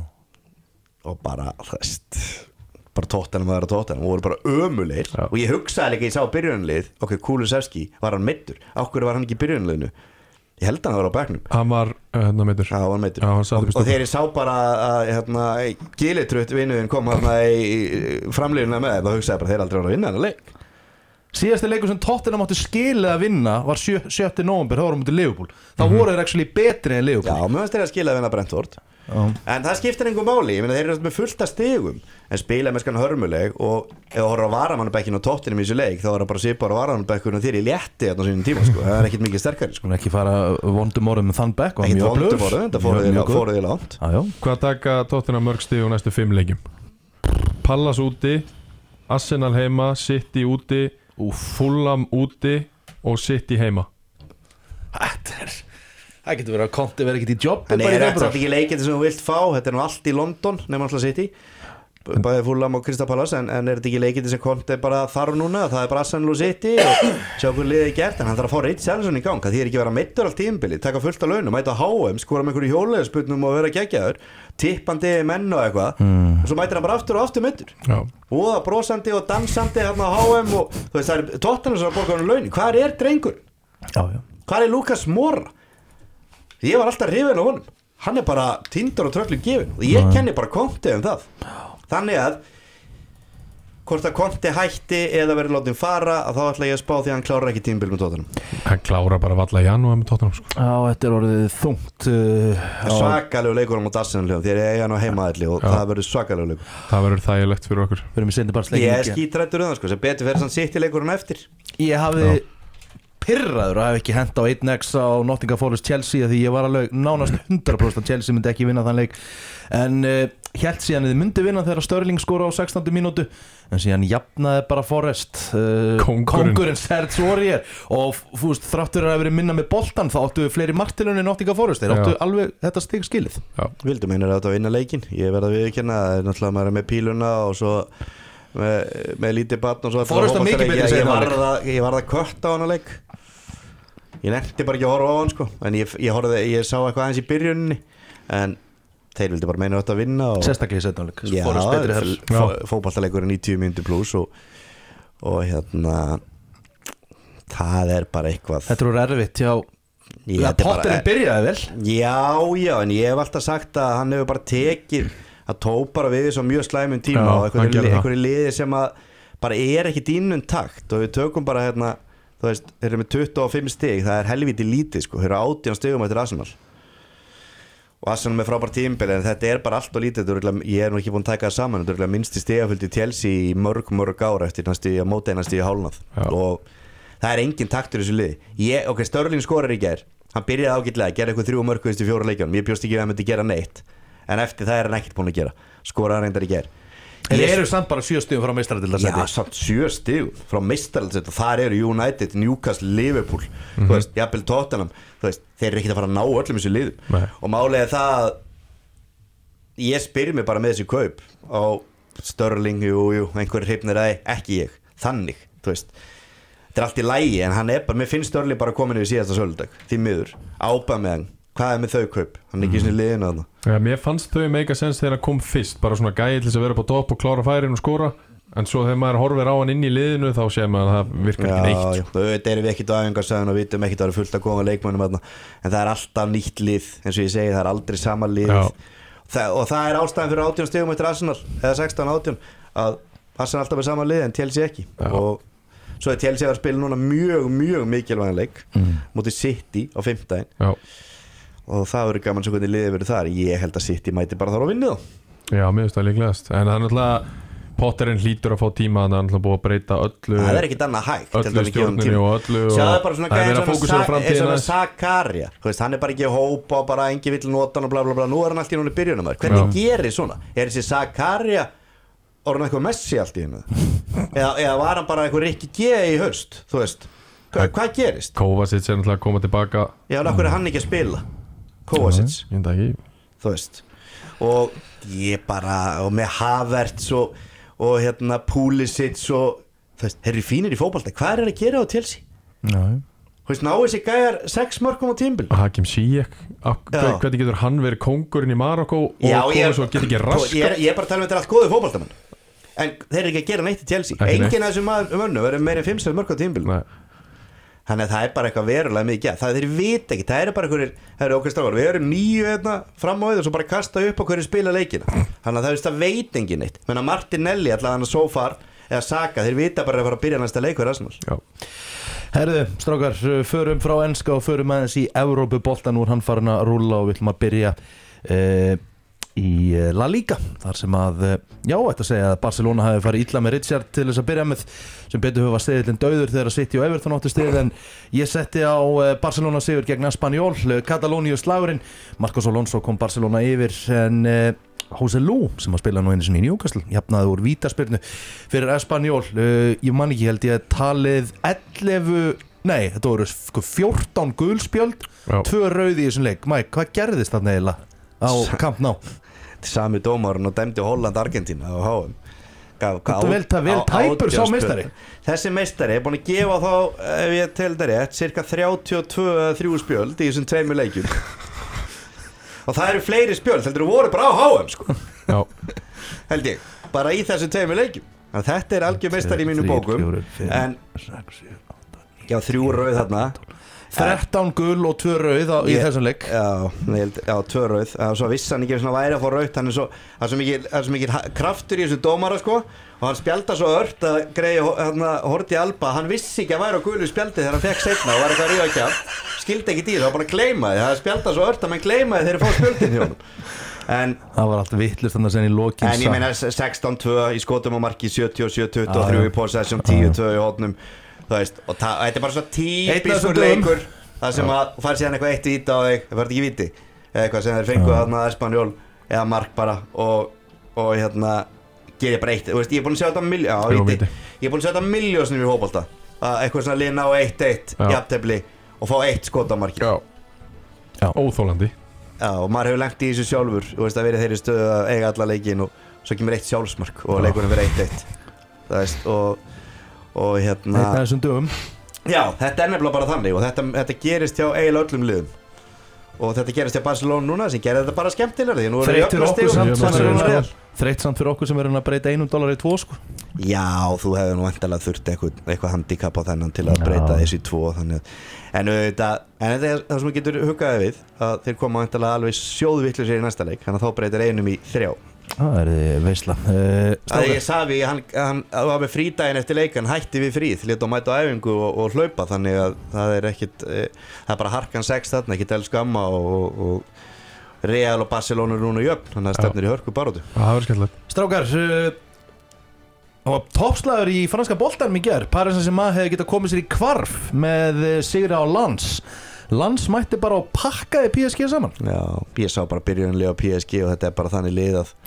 [SPEAKER 3] og bara þú veist bara tóttanum að vera tóttanum og voru bara ömulegir
[SPEAKER 4] Já.
[SPEAKER 3] og ég hugsaði líka, ég sá byrjunarlið ok, Kulusevski, var hann meittur okkur var hann ekki í byrjunarliðinu ég held að hann var á bekknum
[SPEAKER 4] Hann var, hérna meitur
[SPEAKER 3] Já, hann var meittur
[SPEAKER 4] Já, hann satt
[SPEAKER 3] og,
[SPEAKER 4] upp í
[SPEAKER 3] og
[SPEAKER 4] stúku.
[SPEAKER 3] þegar ég sá bara að hérna, Gilitrutt vinnuðin kom hann í framlýðuna með þá hugsaði ég bara þeir aldrei var að vinna hann að leik
[SPEAKER 2] Síðasti leikur sem Tottenham átti skilið að vinna var sjötta nóvember, það voru mútið Liverpool þá voru þeir actually betri en
[SPEAKER 3] Já,
[SPEAKER 2] Liverpool
[SPEAKER 3] mér finnst þeir að skila að vinna Brentford
[SPEAKER 2] Já.
[SPEAKER 3] En það skiptir einhver máli, ég meina þeir eru með fullt af stigum en spila með skan hörmuleg og ef þú horfður á varamannabekkin og Tottenham í þessu leik þá er það bara svipar á varamannabekkurinn og þeir í létti þarna á sínum tíma, sko, það er ekkert mikið sterkari sko.
[SPEAKER 2] Hún ekki fara vondum orðum með þann bekk
[SPEAKER 3] Ekkert vondum orðum, þetta fóruð þið langt
[SPEAKER 2] Jájá
[SPEAKER 4] Hvað taka Tottenham mörg stig og næstu fimm leikjum? Pallas úti, Arsenal heima, City úti, Fulham úti og City heima.
[SPEAKER 2] Þetta er Það getur verið að konti verið ekkert í jobb
[SPEAKER 3] Þannig er þetta ekki leikið sem þú vilt fá þetta er nú allt í London, nema alltaf City bæði Fulham og Crystal Palace en, en er þetta ekki leikið sem Conte bara þarf núna það er bara Arsenal og City og sjá hvernig liðið er gert en hann þarf að fá Richarlison í gang það þýðir ekki að vera meittur allt tímabili, taka fullt af launum mæta á H M, skora með einhverju hjóleðsputnum og vera geggjaður, tippandi menn og eitthvað
[SPEAKER 2] mm.
[SPEAKER 3] og svo mætir hann bara aftur og aftur meittur
[SPEAKER 4] Já.
[SPEAKER 3] og það brosandi og dansandi hérna á H M og þú veist það er Tottenham sem að borga hann laun hvað er drengur?
[SPEAKER 2] Jájá
[SPEAKER 3] Hvað er Lucas Moura? Ég var alltaf hrifin á honum hann er bara tindur og tröllum gefin og ég kenni bara Conte um það þannig að hvort að Conte hætti eða verið látið fara að þá ætla ég að spá því að hann klárar ekki tímabil með Tottenham
[SPEAKER 4] Hann klára bara valla í janúar með Tottenham, sko.
[SPEAKER 2] Já, þetta er orðið þungt uh,
[SPEAKER 3] svakalegu leikur á mót Arsenal þegar ég eiga hann á heimaðalli og
[SPEAKER 4] Já.
[SPEAKER 3] það verður svakalegu leikur
[SPEAKER 4] Það verður þægilegt fyrir okkur.
[SPEAKER 2] Við erum í sendi bara
[SPEAKER 3] ég er
[SPEAKER 2] slegin
[SPEAKER 3] skítrættur um það sko sem betur fyrir sann sitt í leikurinn eftir
[SPEAKER 2] Ég hafði pirraður að hafa ekki hent á einn x á Nottingham Forest Chelsea því ég var alveg nánast hundrað prósent að Chelsea myndi ekki vinna þann leik en uh, hélt síðan að þið myndi vinna þegar Sterling skora á sextándu mínútu en síðan jafnaði bara Forest uh,
[SPEAKER 4] Kóngurinn.
[SPEAKER 2] Kóngurinn Serge Aurier og þú veist þráttur að hafa verið minna með boltan þá áttu fleiri martilunni en Nottingham Forest þeir áttu
[SPEAKER 4] Já.
[SPEAKER 2] alveg þetta stig skilið
[SPEAKER 4] Já.
[SPEAKER 3] Vildum einir að þetta vinna leikin ég verða að viðurkenna það er náttúrulega maður er með píluna og svo með, með lítið barn og svo
[SPEAKER 2] Forrest var mikið betri
[SPEAKER 3] ég,
[SPEAKER 2] seinni
[SPEAKER 3] ég
[SPEAKER 2] hálfleik.
[SPEAKER 3] varð að ég varð að kötta á hana leik ég nefndi bara ekki að horfa á hann sko en ég, ég, horfði, ég sá eitthvað aðeins í byrjunni en þeir vildi bara meina þetta að vinna og
[SPEAKER 2] sérstaklega í setnáleik
[SPEAKER 3] já,
[SPEAKER 2] Forest betri þar
[SPEAKER 4] Já.
[SPEAKER 3] fótballtaleikur er níutíu mínútur pluss og, og hérna það er bara eitthvað
[SPEAKER 2] Þetta er erfitt já
[SPEAKER 3] Ég-
[SPEAKER 2] Já,
[SPEAKER 3] þetta er bara-
[SPEAKER 2] Potterinn byrjaði vel
[SPEAKER 3] Já, já, en ég hef alltaf sagt að hann hefur bara tekið að tók bara við svo mjög slæmum tíma
[SPEAKER 4] Já,
[SPEAKER 3] og
[SPEAKER 4] hann gerði
[SPEAKER 3] einhverju
[SPEAKER 4] það.
[SPEAKER 3] einhverju liði sem að bara er ekki dínum takt og við tökum bara hérna, þú veist, þeir eru með tuttugu og fimm stig, það er helviti lítið sko, þeir eru átján stigum eftir Arsenal og Arsenal með frábær tímabil en þetta er bara allt og lítið, þetta er örugglega- ég er nú ekki búin að taka það saman, þetta er örugglega minnsti stigaföldi Chelsea í mörg, mörg ára eftir næstu að móta einasti í hálnað
[SPEAKER 4] Já.
[SPEAKER 3] og það er engin taktur í þessu liði ég, ok, Sterling skorar í gær hann byrjaði ágætlega, gerði eitthvað þrjú mörg í fjóra leikjunum, ég bjóst ekki að hann myndi gera neitt en eftir það er hann ekkert búin að gera skoraði hann reyndar í gær
[SPEAKER 2] En
[SPEAKER 3] Ég-
[SPEAKER 2] þeir eru samt bara sjö stigum frá meistaradildasæti
[SPEAKER 3] Já, samt sjö stig frá meistaraldsett og þar eru United, Newcastle, Liverpool þú veist, jafnvel Tottenham þú veist, þeir eru ekki að fara að ná öllum þessu liðum
[SPEAKER 4] Nei.
[SPEAKER 3] og málið er það að ég spyr mig bara með þessi kaup á Sterling, jú, jú, einhverjir hrifnir að ekki ég, þannig þú veist, þetta er allt í lægi en hann er bara, mér finnst Sterling bara komin yfir síðasta söludag, því miður, ábæð með hann hvað er með þau kaup, hann er ekki svona liðinu þarna
[SPEAKER 4] Já, mér fannst þau make a sense þegar hann kom fyrst bara svona gæði til þess að vera upp á topp og klára færin og skora en svo þegar maður horfir á hann inn í liðinu þá sér maður að það virkar ekki neitt
[SPEAKER 3] Já, auðvitað erum við ekkert á æfingarsæðun og vitum ekkert að það eru fullt að koma leikmönnum þarna. En það er alltaf nýtt lið, eins og ég segi, það er aldrei sama lið. Þa, og það er ástæðan fyrir átján stigum eftir Arsenal, eða sextán átján, að Arsenal alltaf er sama lið en Chelsea ekki. Já. Og svo er Chelsea að spila núna mjög, mjög mikilvægan leik mm. mótið City á fimmtudaginn. Já. Og það verður gaman svo hvernig liðið verður þar. Ég held að City mæti bara þar á vinnu þá.
[SPEAKER 4] Já, mér finnst það líklegast. En það er náttúrulega Potterinn hlýtur að fá tíma, hann er náttúrulega búið að breyta öllu.
[SPEAKER 3] Það er ekkert annað hægt.
[SPEAKER 4] Öllu stjórninu og öllu.
[SPEAKER 3] Sjáðu bara svona gæði eins og Zakaria. Hann er bara ekki að hópa og bara engi vill nota hann og bla bla bla. Nú er hann alltaf í núna í byrjunum. Hvernig gerir svona? Er þessi Zakaria orðin eitthvað Messi allt í hennu? Eða, eða var hann bara eitthvað Rikki G í haust? Þú veist, Hva, hvað gerist?
[SPEAKER 4] Kovacic er náttúrulega að koma tilbaka.
[SPEAKER 3] Já, en okkur er hann ekki að spila Kovacic.
[SPEAKER 4] Já, ég veit ekki.
[SPEAKER 3] Þú veist. Og ég bara, og með Havertz og og hérna Pulisic og þú veist, þeir eru fínir í fótbolta. Hvað er að gera á Chelsea?
[SPEAKER 4] Nei.
[SPEAKER 3] Þú veist, ná þessi gæjar sex mörkum á tímabil.
[SPEAKER 4] Hakim Ziyech, hvernig getur hann verið kóngurinn í Marokko og komið svo getur ekki raskar?
[SPEAKER 3] Ég, ég er bara að tala um þetta er allt góði fótboltamenn. En þeir eru ekki að gera neitt í Chelsea. Ekki Engin af þessum mönnum verður meira en fimm sex mörk á tímabil. Nei. Þannig að það er bara eitthvað verulega mikið. Það þeir vita ekki, það eru bara einhverjir, það eru okkar strákar, við erum níu hérna fram á við og svo bara kasta upp á hverju spila leikina. Þannig að það, það veit engin neitt. Menna Martinelli allavega hann so far eða Saka, þeir vita bara að fara að byrja næsta leik fyrir Arsenal.
[SPEAKER 2] Já. Herðu, strákar, förum frá enska og förum aðeins í Evrópubolta. Nú er hann farin að rúlla og við ætlum að byrja eh, í La Liga, þar sem að, já, þetta segja að Barcelona hafi farið illa með Richard til þess að byrja með, sem betur hufa stiðillin dauður þegar að City og Everton áttu stið, en ég setti á Barcelona sigur gegn Espanyol, Katalóníu slagurinn. Marcos Alonso kom Barcelona yfir, en eh, José Lu, sem að spila nú einu sinni í Newcastle, jafnaði úr vítaspyrnu fyrir Espanyol. uh, ég man ekki, held ég talið ellefu, nei, þetta voru fjórtán gulspjöld, tvö rauði í þessum leik. Mike, hvað gerðist þarna eiginlega á Camp Nou?
[SPEAKER 3] Sami dómarinn og dæmdi Holland Argentína á H M.
[SPEAKER 2] Þetta vel, vel tæpur sá meistari.
[SPEAKER 3] Þessi meistari er búin að gefa þá, ef ég tel það rétt, cirka þrjátíu og tvö eða þrjú spjöld í þessum tveimur leikjum. Og það eru fleiri spjöld, heldur þú voru bara á H M sko. Já. Held ég, bara í þessum tveimur leikjum. Þannig þetta er algjör meistari í mínu bókum. En já, þrjú rauð þarna.
[SPEAKER 2] þrettán gul og tvö rauð á, í þessum leik.
[SPEAKER 3] Já, já, tvö rauð. Svo vissi hann ekki svona væri að fá rauð. Hann er svo, það er svo mikil, það er svo mikil kraftur í þessu dómara sko. Og hann spjaldar svo ört að greiði hérna Horti Alba. Hann vissi ekki að væri á gulu spjaldi þegar hann fekk seinna og var eitthvað að ríða ekki af. Skildi ekki dýr, það var bara að gleyma því. Það spjaldar svo ört að mann gleyma því þegar fá spjöldin hjá hann. En
[SPEAKER 2] það var allt vittlust þannig að segja í lokin.
[SPEAKER 3] En ég meina sextán tvö í skotum á marki, sjötíu og sjö tuttugu og þrjú í possession, tíu tvö í hótnum. Þú veist, og ta- þetta er bara svo típiskur leikur það sem að þú fær síðan eitthvað eitt víti á þig, það fær ekki víti eða eitthvað sem þeir fengu þarna Espanyol eða mark bara og, og hérna gerir bara eitt, þú veist, ég er búin að sjá þetta miljó, já,
[SPEAKER 4] Jú,
[SPEAKER 3] víti.
[SPEAKER 4] víti.
[SPEAKER 3] Ég er búin að sjá þetta miljósnum í fótbolta að eitthvað svona lina á eitt eitt jafntefli og fá eitt skot á marki.
[SPEAKER 4] Já. Já. Óþólandi.
[SPEAKER 3] Já, og maður hefur lengt í þessu sjálfur, þú veist, að verið þeirri stöðu að eiga alla leikin og svo kemur eitt sjálfsmark og leikurinn verið eitt eitt. Það veist, og og hérna
[SPEAKER 2] Þetta er þessum dögum.
[SPEAKER 3] Já, þetta er nefnilega bara þannig og þetta, þetta gerist hjá eiginlega öllum liðum og þetta gerist hjá Barcelona núna sem gerir þetta bara skemmtilega því nú er
[SPEAKER 2] Þreytt fyrir okkur samt
[SPEAKER 3] sem
[SPEAKER 2] sem
[SPEAKER 3] er
[SPEAKER 2] er Þreytt samt fyrir okkur sem er að breyta einum dólar í tvo sko.
[SPEAKER 3] Já, þú hefur nú vantilega þurft eitthvað, eitthvað handicap á þennan til að breyta þessu í tvo þannig. En auðvitað, en þetta er það sem við getur huggaði við að þeir koma vantilega alveg sjóðvillisir í næsta leik þannig að þá breytir einum í þrjá.
[SPEAKER 2] Það er veisla. uh,
[SPEAKER 3] Það ég safi, hann, hann var með frídaginn eftir leik hann hætti við fríð, lét á mæta á æfingu og, og hlaupa þannig að það er ekkit eh, það er bara harkan sex þarna, ekkit elsku amma og, og, og Real og Barcelona er núna jöfn, þannig að stefnir í hörku barótu.
[SPEAKER 4] Það var skemmtilegt.
[SPEAKER 2] Strákar, uh, það var toppslagur í franska boltanum í gær. Paris Saint-Germain hefði getað komið sér í kvarf með sigri á Lens. Lens mætti bara og pakkaði P S G saman.
[SPEAKER 3] Já, ég sá bara byrjunarlið á P S G og þetta er bara þannig lið að,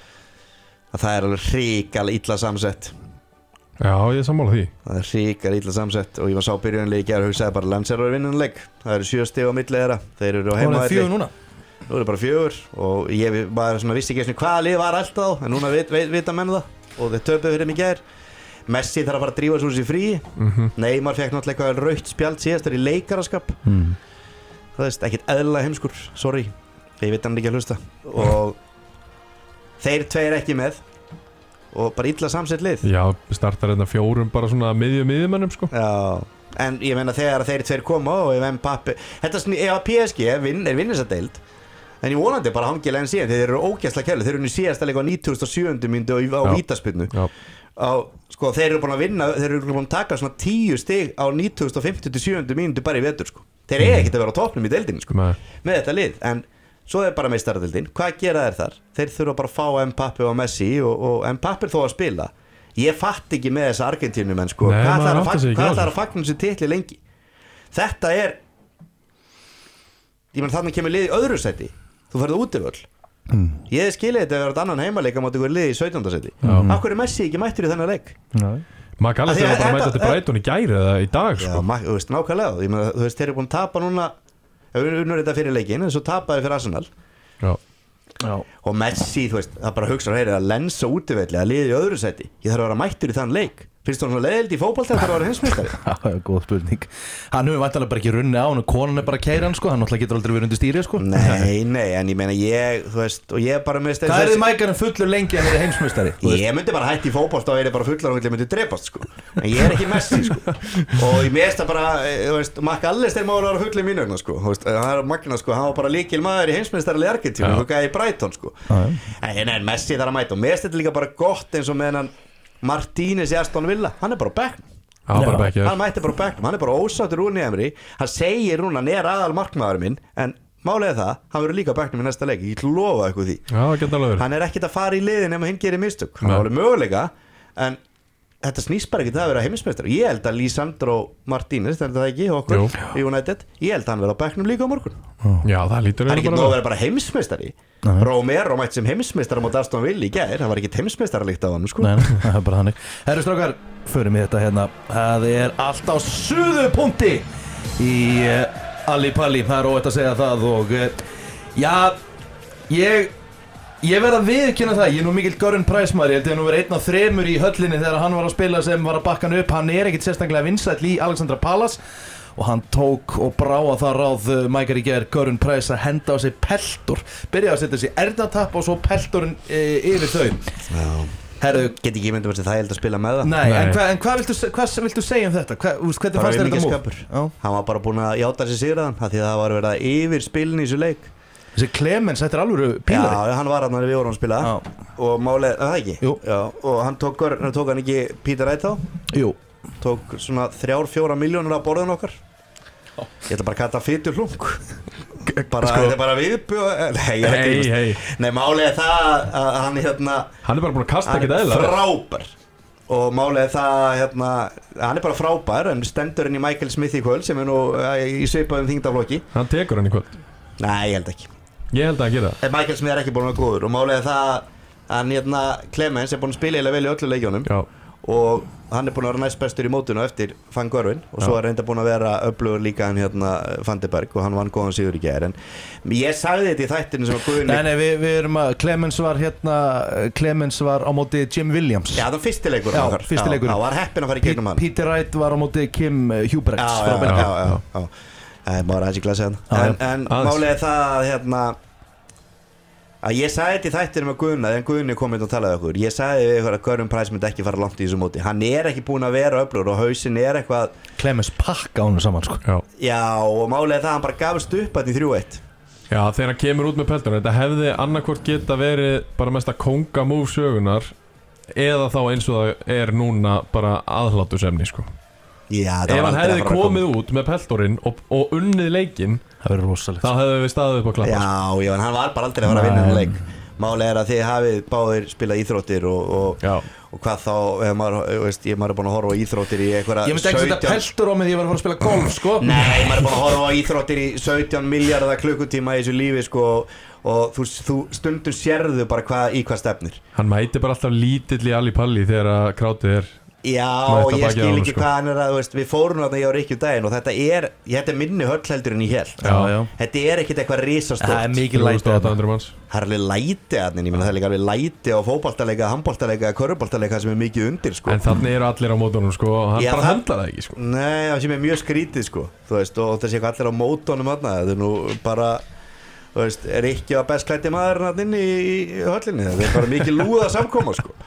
[SPEAKER 3] að það er alveg hrikalega illa samsett.
[SPEAKER 4] Já, ég sammála því.
[SPEAKER 3] Það er hrikalega illa samsett og ég var sá byrjunarlið í gær og hugsaði bara Lens er að vinna leik. Það eru sjö stig á milli þeirra. Þeir eru á heimavelli.
[SPEAKER 2] Það er fjögur núna.
[SPEAKER 3] Nú er það bara fjögur og ég bara svona vissi ekki hvaða lið var alltaf á en núna vit, vit, vita menn það og þeir töpuðu fyrir mig í gær. Messi þarf að fara að drífa svo sér frí.
[SPEAKER 4] Mm-hmm.
[SPEAKER 3] Neymar fekk náttúrulega eitthvað rautt spjald síðastur í leikaraskap.
[SPEAKER 2] Mm.
[SPEAKER 3] Það veist, ekkert eðlilega heimskur, sorry. Ég veit hann ekki að hlusta. Og þeir tveir ekki með. og bara illa samsett lið.
[SPEAKER 4] Já, startar hérna fjórum bara svona miðjum miðjumönnum sko.
[SPEAKER 3] Já, en ég meina þegar þeir tveir koma og ef Mbappe þetta sn- ef að P S G er vinn er vinnir þessa deild, en ég vonandi bara hangilega en síðan þeir eru ógeðslega kærlega, þeir eru nú síðasta leik á nítugasta og sjöundu mínútu á
[SPEAKER 4] Já.
[SPEAKER 3] vítaspyrnu.
[SPEAKER 4] Já,
[SPEAKER 3] Á, sko, þeir eru búin að vinna, þeir eru búin að taka svona tíu stig á nítugasta og fimmta til sjöunda mínútu bara í vetur sko. Þeir eiga ekkert að vera á toppnum í deildinni sko,
[SPEAKER 4] Nei.
[SPEAKER 3] með þetta lið, en svo er bara meistaradeildin. Hvað gera þeir þar? Þeir þurfa bara að fá Mbappe og Messi og, og Mbappe er þó að spila. Ég fatt ekki með þessa Argentínumenn sko.
[SPEAKER 4] Nei,
[SPEAKER 3] Hvað
[SPEAKER 4] maður
[SPEAKER 3] ætlar að,
[SPEAKER 4] áttar sig
[SPEAKER 3] fag,
[SPEAKER 4] ekki á
[SPEAKER 3] hvað ætlar
[SPEAKER 4] þessu.
[SPEAKER 3] að fagna þessu titli lengi? Þetta er ég menn þannig kemur lið í öðru seti. Þú ferð útivöll. Mm. Ég skilja þetta að vera annan heimaleik að máta ykkur lið í sautjánda seti. Af hverju er Messi ekki mættur í þennan leik?
[SPEAKER 2] Nei.
[SPEAKER 4] Maður
[SPEAKER 3] Af því
[SPEAKER 4] kallar þetta
[SPEAKER 3] að
[SPEAKER 4] bara að mæta
[SPEAKER 3] þetta-
[SPEAKER 4] til Brighton í gæri eða í dag
[SPEAKER 3] Já,
[SPEAKER 4] sko.
[SPEAKER 3] ma- þú veist, nákvæmlega. Ég meina, þú veist, þeir eru búin að tapa núna ef við unnur þetta fyrir leikin, en svo tapaði fyrir Arsenal.
[SPEAKER 4] Já.
[SPEAKER 2] Já.
[SPEAKER 3] Og Messi, þú veist, það bara hugsa heyri, að lensa útivelli, að liði í öðru seti. Ég þarf að vera mættur í þann leik. Finnst þú svona leiðildi í fótbolta þegar það var heimsmeistari?
[SPEAKER 2] Það er góð spurning. Hann hefur væntanlega bara ekki runni á hann og konan er bara að keyra hann sko. Hann náttúrulega getur aldrei verið undir stýri sko.
[SPEAKER 3] Nei, nei, en ég meina ég, þú veist, og ég bara með
[SPEAKER 2] Hvað er þið mækarinn fullur lengi en er heimsmeistari? Þú veist?
[SPEAKER 3] Ég myndi bara hætti í fótbolta og ég er bara fullar og ég myndi drepast sko. En ég er ekki Messi sko. Og ég meðst að bara, eh, þú veist, Mark Allister má vera full í mínu vegna sko. Þú veist, það er magna sko, hann var bara líkil maður í heimsmeistarali Argentínu
[SPEAKER 4] Já.
[SPEAKER 3] og gæði í Brighton sko.
[SPEAKER 2] Já.
[SPEAKER 3] En, en Messi þarf að mæta og meðst þetta líka bara gott eins og með hann Martínez í Aston Villa, hann er bara á bekknum.
[SPEAKER 4] Já, bara bekkjaður.
[SPEAKER 3] Hann mætti bara á bekknum, hann er bara ósáttur úr Emery. Hann segir núna, hann er aðal markmaður minn, en málið er það, hann verður líka á bekknum í næsta leik, ég lofa eitthvað því.
[SPEAKER 4] Já, það geta alveg verið.
[SPEAKER 3] Hann er ekkert að fara í liðin nema hinn gerir mistök. Hann
[SPEAKER 4] Nei.
[SPEAKER 3] er alveg möguleika, en þetta snýst bara ekki það að vera heimismeistar. Ég held að Lisandro Martínez, þetta er það ekki, okkur
[SPEAKER 4] Jú.
[SPEAKER 3] í United, ég held að hann verður á bekknum líka á morgun.
[SPEAKER 4] Já, það lítur
[SPEAKER 3] Hann er ekki
[SPEAKER 4] eiginlega
[SPEAKER 3] nóg að
[SPEAKER 4] bara
[SPEAKER 3] vera bara heimsmeistari. Romero mætti sem heimsmeistari á móti Aston Villa í gær, það var ekki heimsmeistaralíkt á hann sko.
[SPEAKER 2] Nei, nei, það er bara þannig. Herru strákar, förum í þetta hérna. Það er allt á suðupunkti í uh, Alli Palli. Það er óvægt að segja það og uh, já, ég ég verð að viðurkenna það. Ég er nú mikill Göran Price maður. Ég held að nú verið einn af þremur í höllinni þegar hann var að spila sem var að bakka hann upp. Hann er ekkit sérstaklega vinsæll í Alexandra Palace og hann tók og brá að það ráð uh, Mækar í ger Göran Price að henda á sig peltor, byrjaði að setja sig erðatapp og svo peltorinn uh, yfir þau.
[SPEAKER 3] Já.
[SPEAKER 2] Herru,
[SPEAKER 3] Get ekki myndum að það held að spila með það.
[SPEAKER 2] nei,
[SPEAKER 4] Nei.
[SPEAKER 2] en hvað hva viltu, hva viltu segja um þetta? Hva, úst, hvernig
[SPEAKER 3] Bara
[SPEAKER 2] fannst þér þetta
[SPEAKER 3] aumingjaskapur.
[SPEAKER 2] múl?
[SPEAKER 3] Hann var bara búin að játa sér sigraðan af því að það var verið að yfir spilin í þessu leik.
[SPEAKER 2] Þessi Clemens, þetta er alveg
[SPEAKER 3] Já,
[SPEAKER 2] pílari.
[SPEAKER 3] hann var hann við vorum að spila
[SPEAKER 2] Já.
[SPEAKER 3] og málið, er það ekki?
[SPEAKER 2] Jú.
[SPEAKER 3] Já, og hann tók, hann tók hann ekki Peter Wright þá?
[SPEAKER 2] Jú.
[SPEAKER 3] Tók svona þrjár, fjóra miljónur af borðin okkar. Ég ætla bara að kalla það fytur hlung. Bara,
[SPEAKER 4] Sko-
[SPEAKER 3] þetta er bara viðbjöð. Nei, ég er
[SPEAKER 4] Hey,
[SPEAKER 3] ekki
[SPEAKER 4] hey.
[SPEAKER 3] Nei, málið er það að hann hérna
[SPEAKER 4] Hann er bara búin að kasta
[SPEAKER 3] hann
[SPEAKER 4] ekkert
[SPEAKER 3] er
[SPEAKER 4] eðla
[SPEAKER 3] frábær. Og málið er það hérna, hann er bara frábær en stendur inn í Michael Smith í kvöld sem er nú eh, í svipaðum þingdaflokki.
[SPEAKER 4] Hann tekur hann í kvöld.
[SPEAKER 3] Nei, ég held ekki.
[SPEAKER 4] Ég held að hann gera það.
[SPEAKER 3] En Michael Smith er ekki búin að vera góður og málið er það að hann hérna Clemens er búin að spila eiginlega vel í öllu leikjónum
[SPEAKER 4] Já.
[SPEAKER 3] og hann er búin að vera næst bestur í mótinu eftir Van Görvin og svo er reynda búin að vera öflugur líka hann hérna Van de Berg og hann vann góðan sigur í gær en ég sagði þetta í þættinu sem að Guðni
[SPEAKER 2] Nei, nei, við, við erum að Clemens var hérna Clemens var á móti Jim Williams.
[SPEAKER 3] Já, það var fyrsti leikur
[SPEAKER 2] Já, fyrsti leikurinn.
[SPEAKER 3] Já, var heppin að fara í
[SPEAKER 2] Pe-
[SPEAKER 3] gegnum hann
[SPEAKER 2] Peter Wright var á móti Kim uh, Hubrechts
[SPEAKER 3] Já,
[SPEAKER 2] frá
[SPEAKER 3] já,
[SPEAKER 2] Belgíu.
[SPEAKER 3] já, já, já. Það er bara aðeins í glasi hann
[SPEAKER 2] Já,
[SPEAKER 3] En, en
[SPEAKER 4] aðeins.
[SPEAKER 3] málið er það að hérna að ég sagði þetta í þættinu með Guðna en Guðni kom inn og talaði okkur ég sagði við ykkur að Göran Price myndi ekki fara langt í þessu móti hann er ekki búin að vera öflugur og hausinn er eitthvað
[SPEAKER 2] Clemens pakka honum saman sko.
[SPEAKER 4] Já.
[SPEAKER 3] já og málið er það að hann bara gafst upp að því þrjú eitt
[SPEAKER 4] Já, þegar hann kemur út með peltur þetta hefði annarkvort geta verið bara mesta konga move sögunar eða þá eins og það er núna bara aðhlátusemni sko.
[SPEAKER 3] já,
[SPEAKER 4] Ef hann hefði komið út með peltorinn og, og unnið leikinn
[SPEAKER 2] Það verður rosalegt.
[SPEAKER 4] þá hefði við staðið upp á klappa sko.
[SPEAKER 3] já, já, en hann var bara aldrei að fara að vinna
[SPEAKER 2] Nei.
[SPEAKER 3] hann leik málið er að þið hafið báðir spilað íþróttir og, og,
[SPEAKER 4] Já.
[SPEAKER 3] og hvað þá ef maður, veist, ég maður er búin að horfa á íþróttir í einhverja
[SPEAKER 2] Ég myndi ekki setja peltur á mig því ég var að fara að spila golf sko.
[SPEAKER 3] Nei, maður er búin að horfa á íþróttir í sautján miljardar klukkutíma í þessu lífi sko, og þú, þú stundum sérðu bara hvað, í hvað stefnir
[SPEAKER 4] Hann mæti bara alltaf lítill í Alli Palli þegar að krátið er
[SPEAKER 3] Já,
[SPEAKER 4] Mætti
[SPEAKER 3] og
[SPEAKER 4] á
[SPEAKER 3] ég
[SPEAKER 4] bakið á
[SPEAKER 3] skil
[SPEAKER 4] honum,
[SPEAKER 3] ekki
[SPEAKER 4] sko.
[SPEAKER 3] hvað hann er að, þú veist, við fórum þarna ég á Rikki daginn og þetta er, þetta er minni höll heldur en ég held
[SPEAKER 2] Já, já.
[SPEAKER 3] Þetta er ekkit eitthvað risastórt
[SPEAKER 2] Það er mikið læti
[SPEAKER 4] þrjú þúsund og átta
[SPEAKER 2] þarna.
[SPEAKER 4] hundruð manns
[SPEAKER 3] Það er alveg læti að ég meina það er líka alveg læti á fótboltaleika, handboltaleika, körfuboltaleika sem er mikið undir sko.
[SPEAKER 4] En þannig eru allir á mótunum sko, og hann
[SPEAKER 3] Já,
[SPEAKER 4] bara
[SPEAKER 3] það-
[SPEAKER 4] hendlar það ekki sko.
[SPEAKER 3] Nei, það sem er mjög skrítið sko, þú veist, og þessi eitthvað allir á mótónum þarna, þetta er nú bara þú veist, er ekki að best klæddi maður hann inn í, í höllinni, þetta er bara mikið lúða samkoma sko.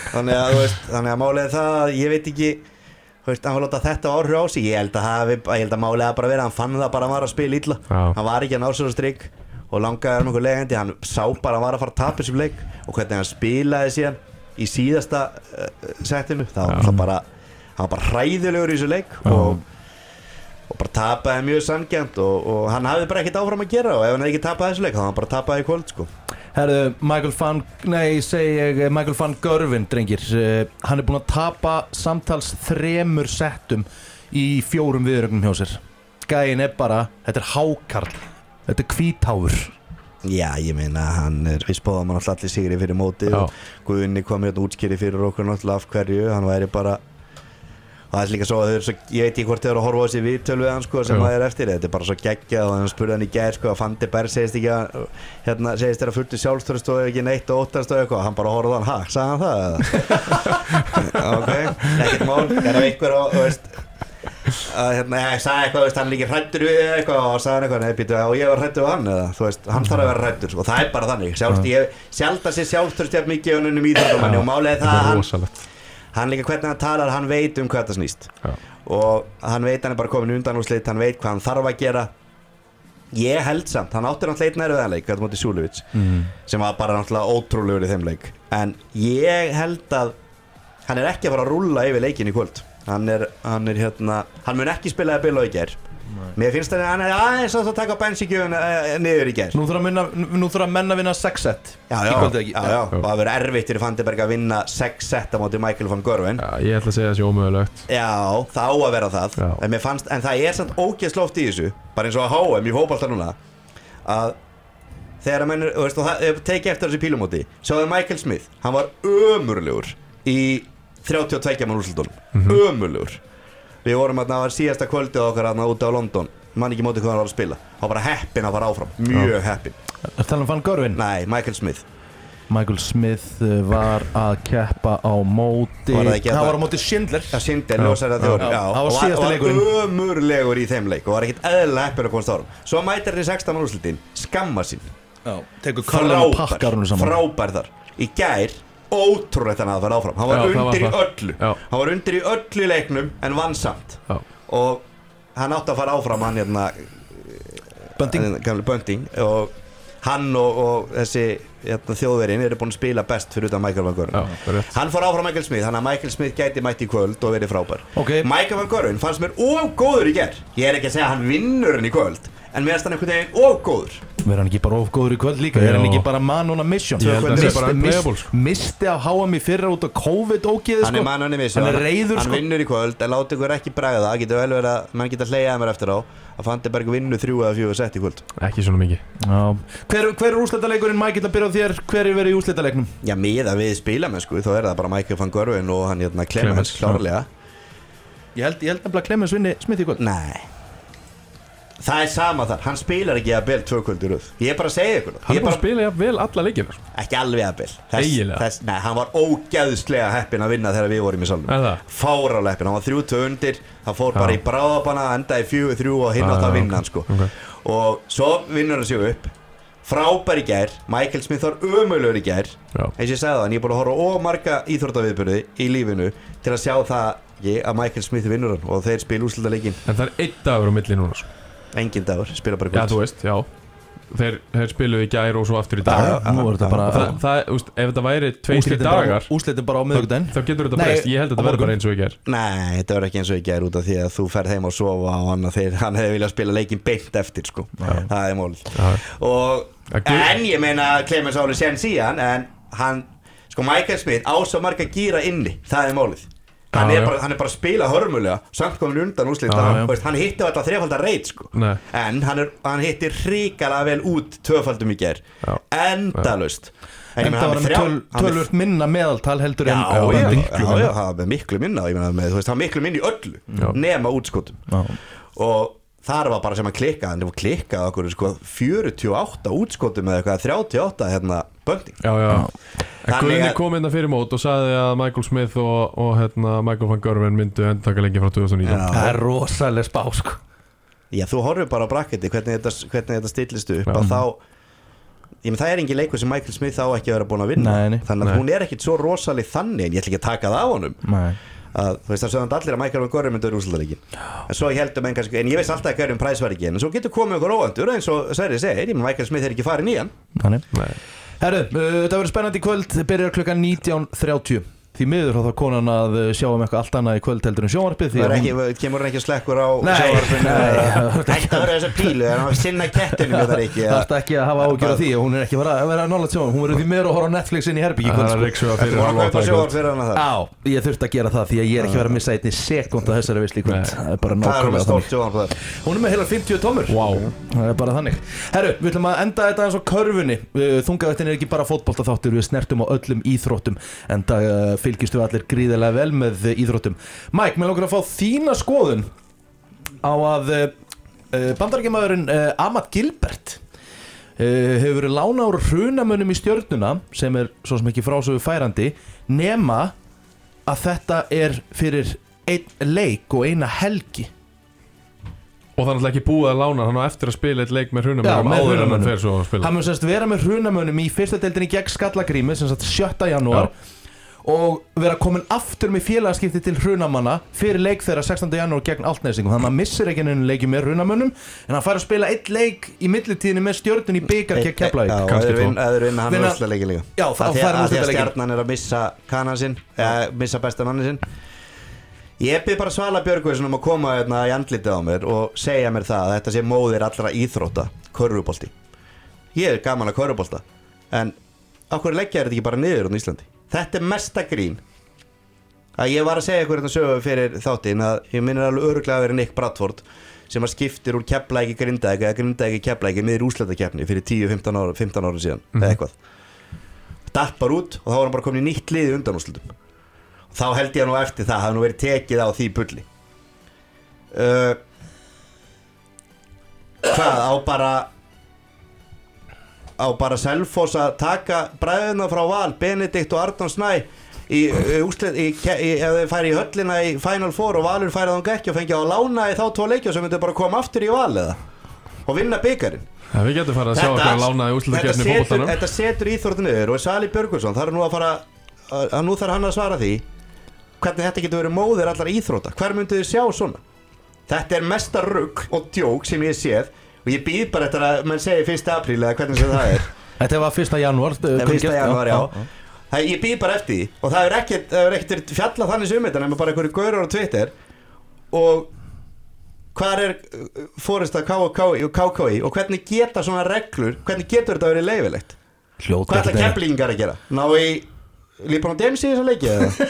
[SPEAKER 3] þannig að, þú veist, þannig að málið er það að ég veit ekki, þú veist, hann var láta þetta áhrif á sig, ég held að, hafi, ég held að málið að bara vera, hann fann það bara að hann var að spila illa,
[SPEAKER 4] Já.
[SPEAKER 3] hann var ekki að ná sér á strik og langaði um einhver leiðandi, hann sá bara að hann var að fara að tapa þessum leik og hvernig hann spilaði síðan í síðasta uh, setinu, það var bara, hann var bara hræðilegur í þessu leik og, og bara tapaði mjög sanngjarnt og, og hann hafði bara ekkert áfram að gera og ef hann hefði ekki tapað þessu leik, þá hann bara tapaði í kvöld, sko.
[SPEAKER 2] Herðu, Michael van, nei, segi ég, Michael van Gerwen, drengir, uh, hann er búinn að tapa samtals þremur settum í fjórum viðrögnum hjá sér. Gæinn er bara, þetta er hákarl, þetta er hvítháfur.
[SPEAKER 3] Já, ég meina, hann er, við spáðum hann alltaf allir sigri fyrir mótið og Guðni kom hérna útskýri fyrir okkur náttúrulega af hverju, hann væri bara, og það er líka svo að þau eru svo, ég veit ekki hvort þau eru að horfa á þessi viðtöl við hann sko sem það er eftir, þetta er bara svo geggjað og hann spurði hann í gær sko að Fandi Berg segist ekki að, hérna segist þér að fullt sjálfströst og ekki neitt og óttast og eitthvað, hann bara horfði hann, ha, sagði hann það? Ok, ekkert mál, er það einhver og, þú veist, að hérna, ég sagði eitthvað, veist, hann líki hrættur við eitthvað og sagði hann eitthvað, nei, býtu, og ég var hrættur við hann eða, þú veist, hann þarf að vera hrættur og það er bara þannig, sjálfst, ég sjálft að sé sjálfströst jafn mikið á nunum íþróttamanni og málið er það að hann, hann líka hvernig hann talar, hann veit um hvað það snýst Já. Og hann veit hann er bara komin undan úr slitt, hann veit hvað hann þarf að gera ég held samt, hann átti náttúrulega einn erfiðan leik þetta móti Súlevits mm. sem var bara náttúrulega ótrúlegur í þeim leik en ég held að hann er ekki að fara að rúlla yfir leikin í kvöld hann er, hann er hérna hann mun ekki spilaði bil á í gær mér finnst að hann er aðeins að taka bensíkjöfun niður í gær
[SPEAKER 2] nú þurfa að menna að vinna sex set
[SPEAKER 3] já, já, já, já, já. og það verður erfitt fyrir Fandi Berg að vinna sex set á móti Michael van Gerwen
[SPEAKER 4] já, ég ætla að segja þessi ómögulegt
[SPEAKER 3] já, það á að vera það en, fannst, en það er samt ógeðslóft í þessu bara eins og að H M í fótbolta núna að þegar að menn, þú veist, og það tekið eftir þessi pílumóti svo að Michael Smith, hann var ömurlegur í þrjátíu og tveggja mann úrslitunum mm-hmm. ömurlegur við vorum að það var síðasta kvöldið okkar að út á London mann ekki móti hvað hann var að spila hann var bara heppinn að fara áfram mjög heppinn
[SPEAKER 2] Það tala um Van Gerwen?
[SPEAKER 3] Nei, Michael Smith
[SPEAKER 2] Michael Smith var að keppa á móti
[SPEAKER 3] var
[SPEAKER 2] hann var á móti Schindler
[SPEAKER 3] já, Schindler ljósæri að þjóður
[SPEAKER 2] það var síðasta
[SPEAKER 3] var
[SPEAKER 2] leikurinn
[SPEAKER 3] ömurlegur í þeim leik og var ekkert eðlilega heppinn að komast árum svo mætir hann í sextán mann úrslitin skamma sín
[SPEAKER 2] já, tekur Colin og pakkar hún saman
[SPEAKER 3] frábær þar í gær ótrúlegt hann að fara áfram hann var já, undir var í öllu já. hann var undir í öllu í leiknum en vann samt já. og hann átti að fara áfram hann hérna
[SPEAKER 2] Bunting,
[SPEAKER 3] Bunting og hann og, og þessi hérna, þjóðverinn eru búin að spila best fyrir utan Michael van Gerwen hann fór áfram Michael Smith þannig að Michael Smith gæti mætt í kvöld og verið frábær
[SPEAKER 2] okay.
[SPEAKER 3] Michael van Gerwen fannst mér ógóður í gerð ég er ekki að segja að hann vinnur hann í kvöld en mér finnst hann einhvern veginn ógóður
[SPEAKER 2] verður hann ekki bara ógóður í kvöld líka er hann ekki bara man on a mission misti á H M í fyrra út á COVID ógeði
[SPEAKER 3] hann er man on a mission
[SPEAKER 2] hann er reyður
[SPEAKER 3] hann vinnur í kvöld en láti ykkur ekki bregða það getur vel verið að mann geta hlegjaði mér eftir á að Fandi Berg vinnu þrjú eða fjögur sett í kvöld
[SPEAKER 4] ekki svona mikið
[SPEAKER 2] hver, hver er úrslitaleikurinn Mike að byrja á þér hver er verið í úrslitaleiknum
[SPEAKER 3] já miða við spilamenn sko þá er það bara Michael van Gerwen og hann hérna Clemens klárlega
[SPEAKER 2] ég held ég held að Clemens vinni Smith í kvöld
[SPEAKER 3] nei það er sama þar, hann spilar ekki að bil tvö kvöld í röð ég er bara að segja ykkur
[SPEAKER 4] hann er bara að spila vel alla leikina
[SPEAKER 3] ekki alveg að bil þess, nei, hann var ógæðslega heppinn að vinna þegar við vorum í salnum fárálega heppinn, hann var þrjú tvö undir það fór bara í bráðabana, endaði fjögur þrjú og hinn átt að vinna hann sko
[SPEAKER 4] okay.
[SPEAKER 3] og svo vinnur hann sig upp frábær í gær, Michael Smith var ömurlegur í gær eins og ég sagði það, en ég er búin að horfa ó marga íþróttaviðburði í lífinu til að sjá það ég, að Michael Smith vinnur hann og þeir spila úrslitaleikin
[SPEAKER 4] en það er einn dagur á milli núna sko
[SPEAKER 3] engin dagur, spila bara
[SPEAKER 4] kvöld já, þú veist, já þeir, þeir spiluðu í gær og svo aftur í dag
[SPEAKER 2] já, já, nú er þetta bara
[SPEAKER 4] það, það, úst, ef þetta væri tveir dagar
[SPEAKER 2] úrslitin bara á miðvikudaginn
[SPEAKER 4] þá getur þetta breyst, ég held að þetta verður bara eins og í gær
[SPEAKER 3] nei, þetta verður ekki eins og í gær út af því að þú ferð heim og sofa og hann, þeir, hann hefði viljað spila leikin beint eftir sko, já. Það er mál og, en ég meina Clemens áli sen síðan en hann, sko Michael Smith á svo marga gíra inni, það er málið Hann er, bara, hann er bara að spila hörmulega samt komin undan úrslit hann, hann hitti alltaf þrefaldar reit sko. en hann, er, hann hitti hrikalega vel út tvöfaldum í ger endalaust
[SPEAKER 2] en það var með tölvört minna meðaltal heldur en
[SPEAKER 3] það var miklu minna með, veist, það var miklu minna í öllu já. Nema útskotum já. Og þar var bara sem að klikka hann var klikkað okkur sko, fjörutíu og átta útskotum eða eitthvað þrjátíu og átta hérna Bunting
[SPEAKER 4] já, já. En Guðni kom inn að fyrir mót og sagði að Michael Smith og, og hérna, Michael van Gerwen myndu endtaka lengi frá tvö þúsund og nítján
[SPEAKER 2] það er rosalega spá sko
[SPEAKER 3] já þú horfir bara á bracketi hvernig þetta, hvernig þetta stillist upp mm. að þá ég menn það er engin leikur sem Michael Smith á ekki að vera búin að vinna
[SPEAKER 2] nei, nei.
[SPEAKER 3] þannig að
[SPEAKER 4] Nei.
[SPEAKER 3] hún er ekkit svo rosaleg þannig en ég ætla ekki að taka það af honum
[SPEAKER 2] Nei.
[SPEAKER 3] að þú veist það sögðan allir að Michael McGorry myndur úrslitaleikin en svo heldum en kannski en ég veist alltaf að Gary Price var ekki en svo getur komið okkur óvandur eins og Sverri segir, ég menn Michael Smith er ekki farin í hann
[SPEAKER 2] Þannig
[SPEAKER 4] Nei.
[SPEAKER 2] Herru, uh, þetta verður spennandi í kvöld byrjar klukkan nítján þrjátíu Því miður þá þarf konan að sjá um eitthvað allt annað í kvöld heldur en sjónvarpið því
[SPEAKER 3] það
[SPEAKER 2] að
[SPEAKER 3] ekki,
[SPEAKER 2] hún...
[SPEAKER 3] kemur hann ekki slekkur á
[SPEAKER 2] Nei,
[SPEAKER 3] sjónvarpinu
[SPEAKER 2] nei,
[SPEAKER 3] Þetta verður þessa pílu en hann sinna kettinu með það ekki
[SPEAKER 2] Það er ekki að hafa ágjör af því og hún er ekki að vera, að vera nálægt sjónvarp hún verður því miður að horfa á Netflix inn í herbyggi
[SPEAKER 4] Það er reyksjóða fyrir
[SPEAKER 3] Hún
[SPEAKER 4] hann
[SPEAKER 3] var að kaupa sjónvarp fyrir hann að það
[SPEAKER 2] Á, ég þurfti að gera það því að ég er ekki verið að missa einni sekund á þessari veislu í kvöld Það er bara
[SPEAKER 3] Það er með
[SPEAKER 2] nákvæmlega
[SPEAKER 3] stórt
[SPEAKER 2] þannig
[SPEAKER 3] sjónvarp þar
[SPEAKER 2] Hún er með heilar fimmtíu tómur
[SPEAKER 4] Vá.
[SPEAKER 2] Það er bara þannig Herru, við ætlum að enda þetta eins og körfunni Þungavættin er ekki bara fótboltaþáttur Við snertum á öllum íþróttum En það uh, fylgist við allir gríðilega vel með uh, íþróttum Mike, mér langar að fá þína skoðun Á að uh, uh, bandarækjamaðurinn uh, Ahmad Gilbert uh, Hefur verið lána úr hrunamönnum í Stjörnuna Sem er svo sem ekki frásögu færandi Nema að þetta er fyrir einn leik og eina helgi
[SPEAKER 4] Og það er náttúrulega ekki búið að lána hann á eftir að spila eitt leik með
[SPEAKER 2] Já,
[SPEAKER 4] hrunamönnum
[SPEAKER 2] með
[SPEAKER 4] áður en hann
[SPEAKER 2] hrunamönnum.
[SPEAKER 4] fer svo að spila
[SPEAKER 2] Hann mun semst vera með hrunamönnum í fyrsta deildinni gegn Skallagrími sem sagt sjötta janúar og vera komin aftur með félagaskipti til hrunamanna fyrir leik þeirra sextánda janúar gegn Álftnesingum þannig að hann missir ekki einu leiki með hrunamönnum en hann fær að spila eitt leik í millitíðinni með Stjörnun í bikar gegn Keflavík
[SPEAKER 3] Já,
[SPEAKER 4] kannski
[SPEAKER 3] eða
[SPEAKER 4] tvo.
[SPEAKER 3] þeir vinna hann
[SPEAKER 2] Vinna-
[SPEAKER 3] úrslitaleikin líka
[SPEAKER 2] Já, þá
[SPEAKER 3] Af því
[SPEAKER 2] fær
[SPEAKER 3] að
[SPEAKER 2] hann
[SPEAKER 3] því að
[SPEAKER 2] úrslitaleikinn.
[SPEAKER 3] Stjarnan er að missa kanan sinn eða missa besta manni sinn Ég byrð bara Svala Björgveinsson um að koma hérna í andlitið á mér og segja mér það að þetta sé móðir allra íþrótta körfubolti Ég er gaman að körfubolta en á hverju leggja er þetta ekki bara niður á Íslandi Þetta er mesta grín að ég var að segja ykkur þetta sögu fyrir þáttinn að ég minnir alveg öruglega að vera Nick Bradford sem að skiptir úr Keflavík í Grindavík eða Grindavík í Keflavík miður úrslitakeppni fyrir tíu til fimmtán ára, fimmtán ára síðan eða eitthvað datt bara út og þá var hann bara komin í nýtt lið í undanúrslitum þá held ég nú eftir það hafa nú verið tekið á því bulli uh, hvað á bara á bara Selfoss að taka bræðuna frá Val Benedikt og Arnór Snæ í úrslit í, í, ef þeir færi í höllina í Final Four og Valur færi þá ekki og fengi á lána í þá tvo leikja sem myndu bara koma aftur í Val eða og vinna byggarinn
[SPEAKER 4] Ja, við getum farið að sjá okkar lánaði
[SPEAKER 3] þetta,
[SPEAKER 4] úrslitakeppni í
[SPEAKER 3] setur,
[SPEAKER 4] fótboltanum
[SPEAKER 3] þetta setur íþróttinu yfir og Sali Björgvinsson þarf nú að fara að, að nú þarf hann að svara því hvernig þetta getur verið móðir allar íþrótta hver myndu þið sjá svona þetta er mesta rugl og djók sem ég séð og ég býð bara eftir að mann segi fyrsta apríl eða hvernig sem það er
[SPEAKER 2] Þetta var fyrsta janúar
[SPEAKER 3] fyrsta janúar, já Það, ég býð bara eftir því og það er ekkert, það er ekkert fjallað þannig sem um þetta nema bara einhverju gaurar á Twitter og hvar er fórista K K I og K K I og hvernig geta svona reglur hvernig getur þetta verið leyfilegt
[SPEAKER 2] Hljót
[SPEAKER 3] hvað ætla Keflingar að gera ná í Líbron Dems í þessa leiki eða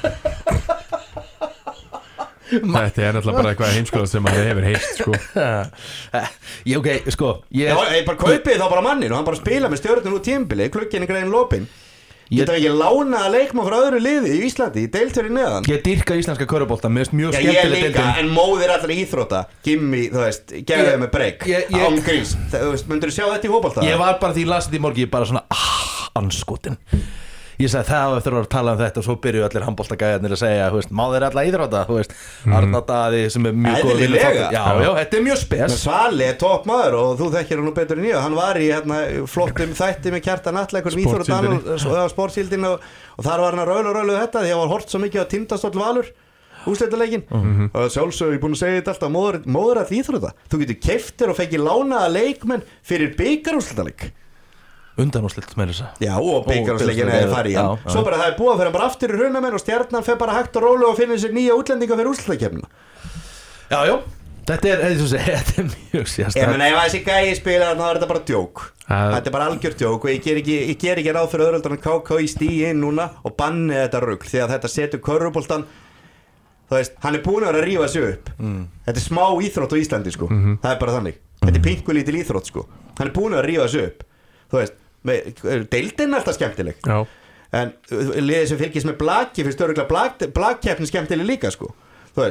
[SPEAKER 4] Þetta er náttúrulega bara eitthvað heimskulega sem maður hefur heilt sko.
[SPEAKER 2] Ég, ok, sko ég,
[SPEAKER 3] já, ég bara kaupið þá bara mannin og hann bara spila með Stjörnun úr tímbili klukkinni grein lopin Getur ekki lána að leikma frá öðru liði í Íslandi í deiltöru neðan
[SPEAKER 2] Ég dýrka íslenska körubolta, mér finnst mjög
[SPEAKER 3] Já, ég
[SPEAKER 2] skemmtileg
[SPEAKER 3] líka,
[SPEAKER 2] deildin.
[SPEAKER 3] en móðir allra íþrótta Gimmi, þú veist, gefðu
[SPEAKER 2] Ég-
[SPEAKER 3] þeim með breyk
[SPEAKER 2] ég- ég-
[SPEAKER 3] Án gríns, þú veist, myndur þú sjá þetta í fótbolta?
[SPEAKER 2] Ég var bara því ég las þetta í morgi bara svona ah, anskotin Ég sagði það á eftir að tala um þetta og svo byrjuðu allir handboltagæðarnir að segja þú veist, má þeir alla íþrótta, þú veist mm. Arna Daði sem er mjög góð
[SPEAKER 3] Eðlilega.
[SPEAKER 2] Já, já, þetta er mjög
[SPEAKER 3] Men
[SPEAKER 2] spes
[SPEAKER 3] Svali er topp maður og þú þekkir hann nú betur en ég Hann var í hérna, flottum þætti með Kjartan Atleikur
[SPEAKER 4] Sportsíldinni.
[SPEAKER 3] Sportsíldin og, og þar var hann að raula og raula þetta því að var hort svo mikið á Tindastóll Valur úrslitaleikin mm -hmm. og sjálfsög ég búin að segja þetta alltaf móður, móður að íþrótta Þú getur keiftir og fengið lánaða leikmenn fyrir byggarúrslitaleik
[SPEAKER 2] Undanúrslit með þess að
[SPEAKER 3] Já, og byggarúrsleikin er farið í hann
[SPEAKER 2] Já, já.
[SPEAKER 3] Svo bara það er búið að fyrir bara aftur í hrunamenn og Stjarnan fer bara hægt og rólu og finna sér nýja útlendinga fyrir úrslitakeppnina
[SPEAKER 2] Já, já, þetta er, eins og segja, þetta er mjög
[SPEAKER 3] Ég
[SPEAKER 2] sérstætt
[SPEAKER 3] menn ef þessi gæi spilar þá er þetta bara djók
[SPEAKER 4] Það-
[SPEAKER 3] Þetta er bara algjört djók og ég ger ekki, ég ger ekki ráð fyrir öðröldan að K K í stíi inn núna og banni þetta rugl því að þetta setur körfuboltan þú veist, hann er búin að vera að rífa sig upp mm. Þetta er smá íþrótt á Íslandi sko
[SPEAKER 4] Mhm.
[SPEAKER 3] það er bara þannig, þetta er pinkulítil íþrótt sko hann er búin að rífa sig upp þú veist, með- deildin er alltaf skemmtileg
[SPEAKER 4] Já,
[SPEAKER 3] en uh, liðið sem fylgist með blaki finnst öruglega blak, blakkeppni skemmtileg líka sko þú veist,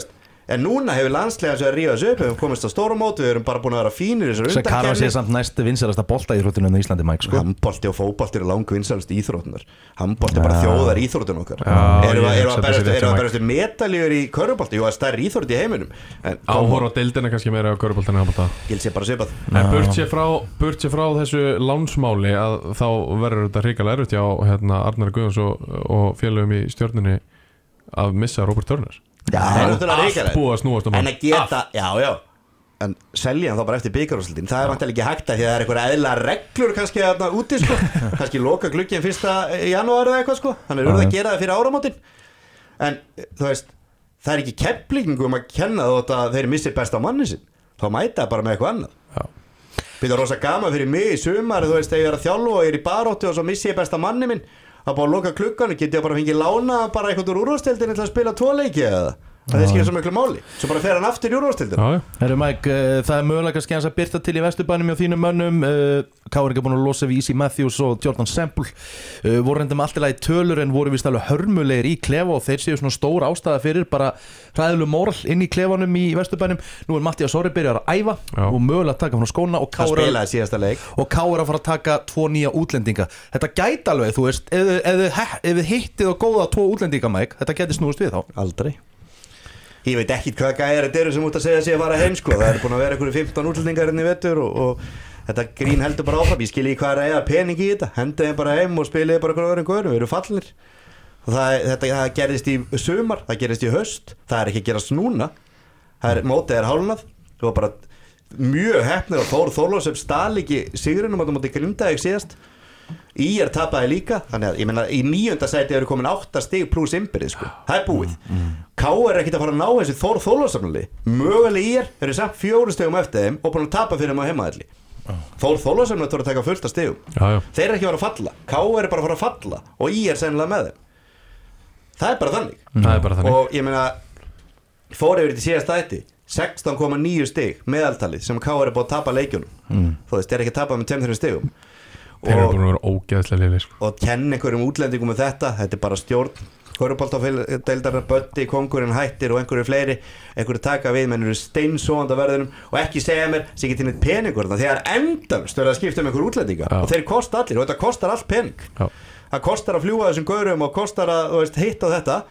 [SPEAKER 3] en núna hefur landslega eins og að rífa þessu upp, við hefum komist á stórumót, við erum bara búin að vera fínir í þessar
[SPEAKER 2] sem Karfa sé
[SPEAKER 3] undankeppni.
[SPEAKER 2] samt næst vinsælasta bolta íþróttunum í Íslandi, Mike, sko.
[SPEAKER 3] Handbolti og fótbolti eru langt vinsælust íþróttunar. Handbolti er bara
[SPEAKER 2] Já.
[SPEAKER 3] þjóðar íþróttun okkar.
[SPEAKER 4] Já,
[SPEAKER 3] Erum við
[SPEAKER 4] ég
[SPEAKER 3] erum
[SPEAKER 4] hugsa
[SPEAKER 3] að
[SPEAKER 4] þetta sé
[SPEAKER 3] berast
[SPEAKER 4] rétt hjá
[SPEAKER 3] erum að
[SPEAKER 4] Mike.
[SPEAKER 3] berast medaljur í körfubolti, jú, það er stærri íþrótt í heiminum. En
[SPEAKER 4] Áhorf á deildina kannski meira á körfuboltinu handbolta.
[SPEAKER 3] Gils ég bara svipað.
[SPEAKER 4] En burt sér frá, burt sér frá þessu lánsmáli að þá verður þetta hrikalega erfitt hjá hérna, Arnar Guðjóns og, og félögum í stjörnunni að missa Robert Turner.
[SPEAKER 3] Já, það er náttúrulega
[SPEAKER 4] Allt
[SPEAKER 3] hrikalegt.
[SPEAKER 4] búið að snúast um
[SPEAKER 3] En
[SPEAKER 4] hann.
[SPEAKER 3] að geta, já, já en selja hann þá bara eftir bikarúrslitin, það er vantilega ekki hægt að því að það er eitthvað eðla reglur kannski þarna úti, sko, kannski loka glugginn fyrsta janúar eða eitthvað, sko, þannig eru það að gera það fyrir áramótin, en þú veist, það er ekki keflingum að kenna þótt að þeir missi besta manni sinn, þá mæta það bara með eitthvað annað.
[SPEAKER 4] Já.
[SPEAKER 3] Býta rosa gaman fyrir mig í sumar, þú veist, þegar ég er að þjálfa og ég er í baróttu og svo missi ég besta manni minn, að bara loka klukkan, get ég bara fengið lána bara eitthvað úr úrvalsdeildinni til að spila tvo leiki eða það er skilja svo miklu máli, svo bara fer hann aftur í úrvalsdeildina.
[SPEAKER 4] Já, já.
[SPEAKER 2] Herru Mike, uh, það er mögulega kannski hans að byrta til í Vesturbænum hjá þínum mönnum, uh, Káur ekki búin að losa við Easy Matthews og Jordan Semple, uh, voru reyndum alltaf í tölur en voru vist alveg hörmulegir í klefa og þeir séu svona stór ástæða fyrir bara hræðileg móral inn í klefanum í Vesturbænum. Nú er Mattias Orri byrjar að æfa
[SPEAKER 4] Já.
[SPEAKER 2] og mögulega að taka frá skóna og
[SPEAKER 3] Það
[SPEAKER 2] Káur
[SPEAKER 3] spilaði síðasta leik.
[SPEAKER 2] og Káur að fara að taka tvo nýja útlendinga. Þetta gæti alveg, þú veist, ef, þið- ef, þið- ef þið hittið og góða tvo útlendinga, Mike, þetta gæti snúist við þá.
[SPEAKER 3] Aldrei. Ég veit ekki hvað gæðir þetta eru sem út að segja sig að fara heim, sko. Það er búin að vera einhverju fimmtán útlendingar inn í vettur og, og þetta grín heldur bara áfram. Ég skil ekki hvað er að eiga pening í þetta. Hendið þeim bara heim og spilið bara einhverjum öðrum góðurum. Við erum fallinir. Og það, þetta, það gerðist í sumar, það gerðist í haust. Það er ekki að gerast núna. Það er, mótið er hálnað. Það var bara mjög heppnir og Þór Þórlós sem stál ekki sigrinum að það móti Grindavík síðast. Í er tapaði líka, þannig að ég meina í níunda sæti eru komin átta stig pluss innbyrðið, sko. Það er búið. Mm. K er ekkert að fara að ná þessi Þór Þórlássamli. Mögulega í er eru samt fjóru stigum eftir þeim og búin að tapa fyrir þeim á heimaðalli. Oh. Þór Þórlássamli þarf að taka fullt af stigum.
[SPEAKER 4] Já, já.
[SPEAKER 3] Þeir eru ekki að fara að falla. K er bara að fara að falla og í er sennilega með þeim. Það er bara þannig.
[SPEAKER 4] Það er bara þannig.
[SPEAKER 3] Og ég meina fór yfir til síðasta ætti sextán komma níu stig meðaltalið sem K er búin að tapa leikjunum. Mm. Þú veist, þeir eru ekki að tapa með tveimur stigum.
[SPEAKER 4] Þeir eru búin að vera ógeðslega liðir, sko.
[SPEAKER 3] Og kenna einhverjum útlendingum með þetta, þetta er bara stjórn Köruboltadeildarinnar, Böddi, Kongurinn hættir og einhverju fleiri, einhverju taka við menn eru steinsóðanda verðinum og ekki segja mér sem ekki til neitt peningur þannig að þegar endalst verður að skipta um einhverju útlendinga
[SPEAKER 4] Já.
[SPEAKER 3] og þeir kosta allir og þetta kostar allt pening.
[SPEAKER 4] Já.
[SPEAKER 3] Það kostar að fljúga þessum gaurum og kostar að, þú veist, hitta á þetta.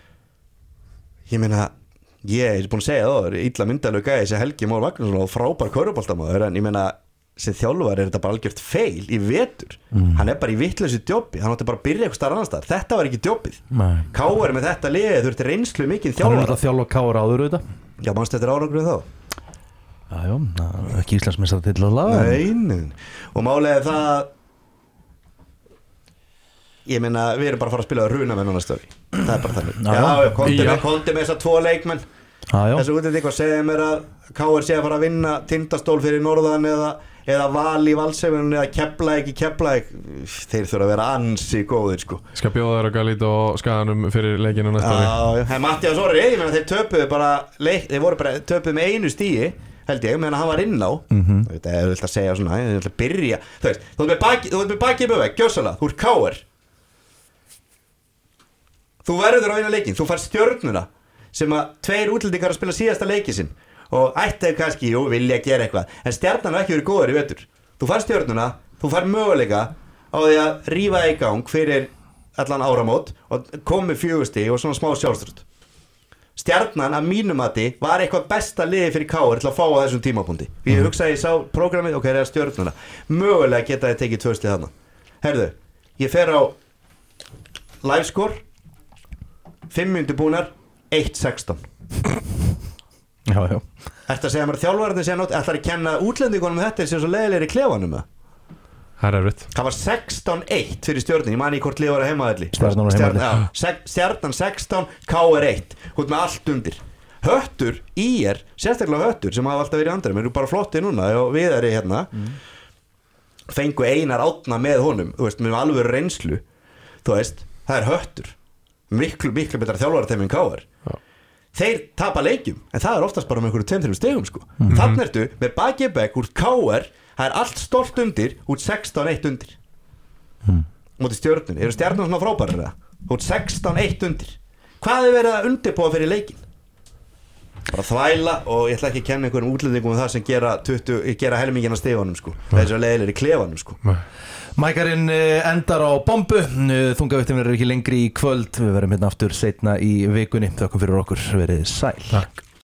[SPEAKER 3] Ég meina, ég er búin að segja það, illa myndalög gæði þessi Helgi Már Magnússon og frábær köruboltamaður en ég meina sem þjálfar er þetta bara algjört feil í vetur, mm. hann er bara í vitlausu djópi, hann átti bara að byrja eitthvað starf annar staðar, þetta var ekki djópið. K er með þetta liðið þurfti reynslu mikið
[SPEAKER 2] Hann er
[SPEAKER 3] þjálfara.
[SPEAKER 2] alltaf að þjálfa Káur áður auðvitað.
[SPEAKER 3] Já, mannst þetta er árangurinn þá?
[SPEAKER 2] Jájó, ekki Íslandsmeistar til að laga.
[SPEAKER 3] Nei, nei, og málega er það ég meina, við erum bara að fara að spila runa með núna stöfi, það er bara þannig.
[SPEAKER 2] Já,
[SPEAKER 3] Já, já, kondi
[SPEAKER 4] Já.
[SPEAKER 3] með, kondi með þessa tvo leikmenn.
[SPEAKER 2] Jájó.
[SPEAKER 3] Þessu útlending eitthvað segja mér að K R sé að fara að vinna Tindastól fyrir Norðan eða, eða Val í Valsheiminu eða Keflavík í Keflavík, þeir þurfa að vera ansi góðir, sko.
[SPEAKER 4] Skal bjóða þér að galít og skaganum fyrir leikinu næsta ári.
[SPEAKER 3] Já, já, en Mattias Orri, ég meina þeir töpuðu bara leik, þeir voru bara töpuðu með einu stíi held ég, meðan hann var inn á
[SPEAKER 2] Mhm.
[SPEAKER 3] þetta er vilt að segja svona, ég vil að byrja þú veist, þú ert með baki, þú ert með baki í böveg, gjössalega, þú ert K R þú verður á eina leikin, þú fær stjörnuna sem að tveir útlendingar að spila síðasta leiki sinn og ætti kannski, jú, vilja gera eitthvað en stjarnan har ekki verið góður í vetur þú fær stjörnuna, þú fær möguleika á því að rífa í gang fyrir allan áramót og komi fjögusti og svona smá sjálfströld stjarnan að mínum mati var eitthvað besta liði fyrir K R til að fá á þessum tímapunkti ég hugsaði, ég sá prógramið, ok, það er stjörnuna mögulega geta þið tekið tvö stig þarna herðu, ég fer á livescore fimm mínútur búnar eitt sextán
[SPEAKER 2] Já, já.
[SPEAKER 3] Ertu að segja mér að þjálfararnir sé að ætlar að kenna útlendingunum þetta sem svo leiðilegir í klefanum með?
[SPEAKER 4] Það er erfitt.
[SPEAKER 3] Það var sextán eitt fyrir stjörnin, ég man í hvort liða var að heimaðalli
[SPEAKER 2] Stjarnan var heimavelli.
[SPEAKER 3] Já, sek- Stjarnan sextán, K R eitt hún með allt undir Höttur, í er, sérstaklega Höttur sem hafa alltaf verið í andrum, eru bara flotti núna og við erum hérna mm. fengu Einar Árna með honum þú veist, með alveg reynslu þú veist, það er Höttur miklu, miklu betra þjálfarateim en K R
[SPEAKER 4] Já.
[SPEAKER 3] þeir tapa leikjum en það er oftast bara með einhverju tveim þrjum stegum sko. mm-hmm. þannig ertu með bakibæk úr K R það er allt stolt undir út sextán eitt undir mm. mútið stjörnun, eru stjörnun svona frábærir út sextán eitt undir hvað er verið að undirbúa fyrir leikin bara þvæla og ég ætla ekki að kenna einhverjum útlendingum um það sem gera, tuttugu, gera helmingina stegunum sko. Þessi að leiðilegir í klefanum sko.
[SPEAKER 2] Mækarinn endar á bombu. Þungavíktin verður ekki lengri í kvöld. Við verðum hérna aftur seinna í vikunni. Þakkum fyrir okkur, verið sæl.
[SPEAKER 4] Takk.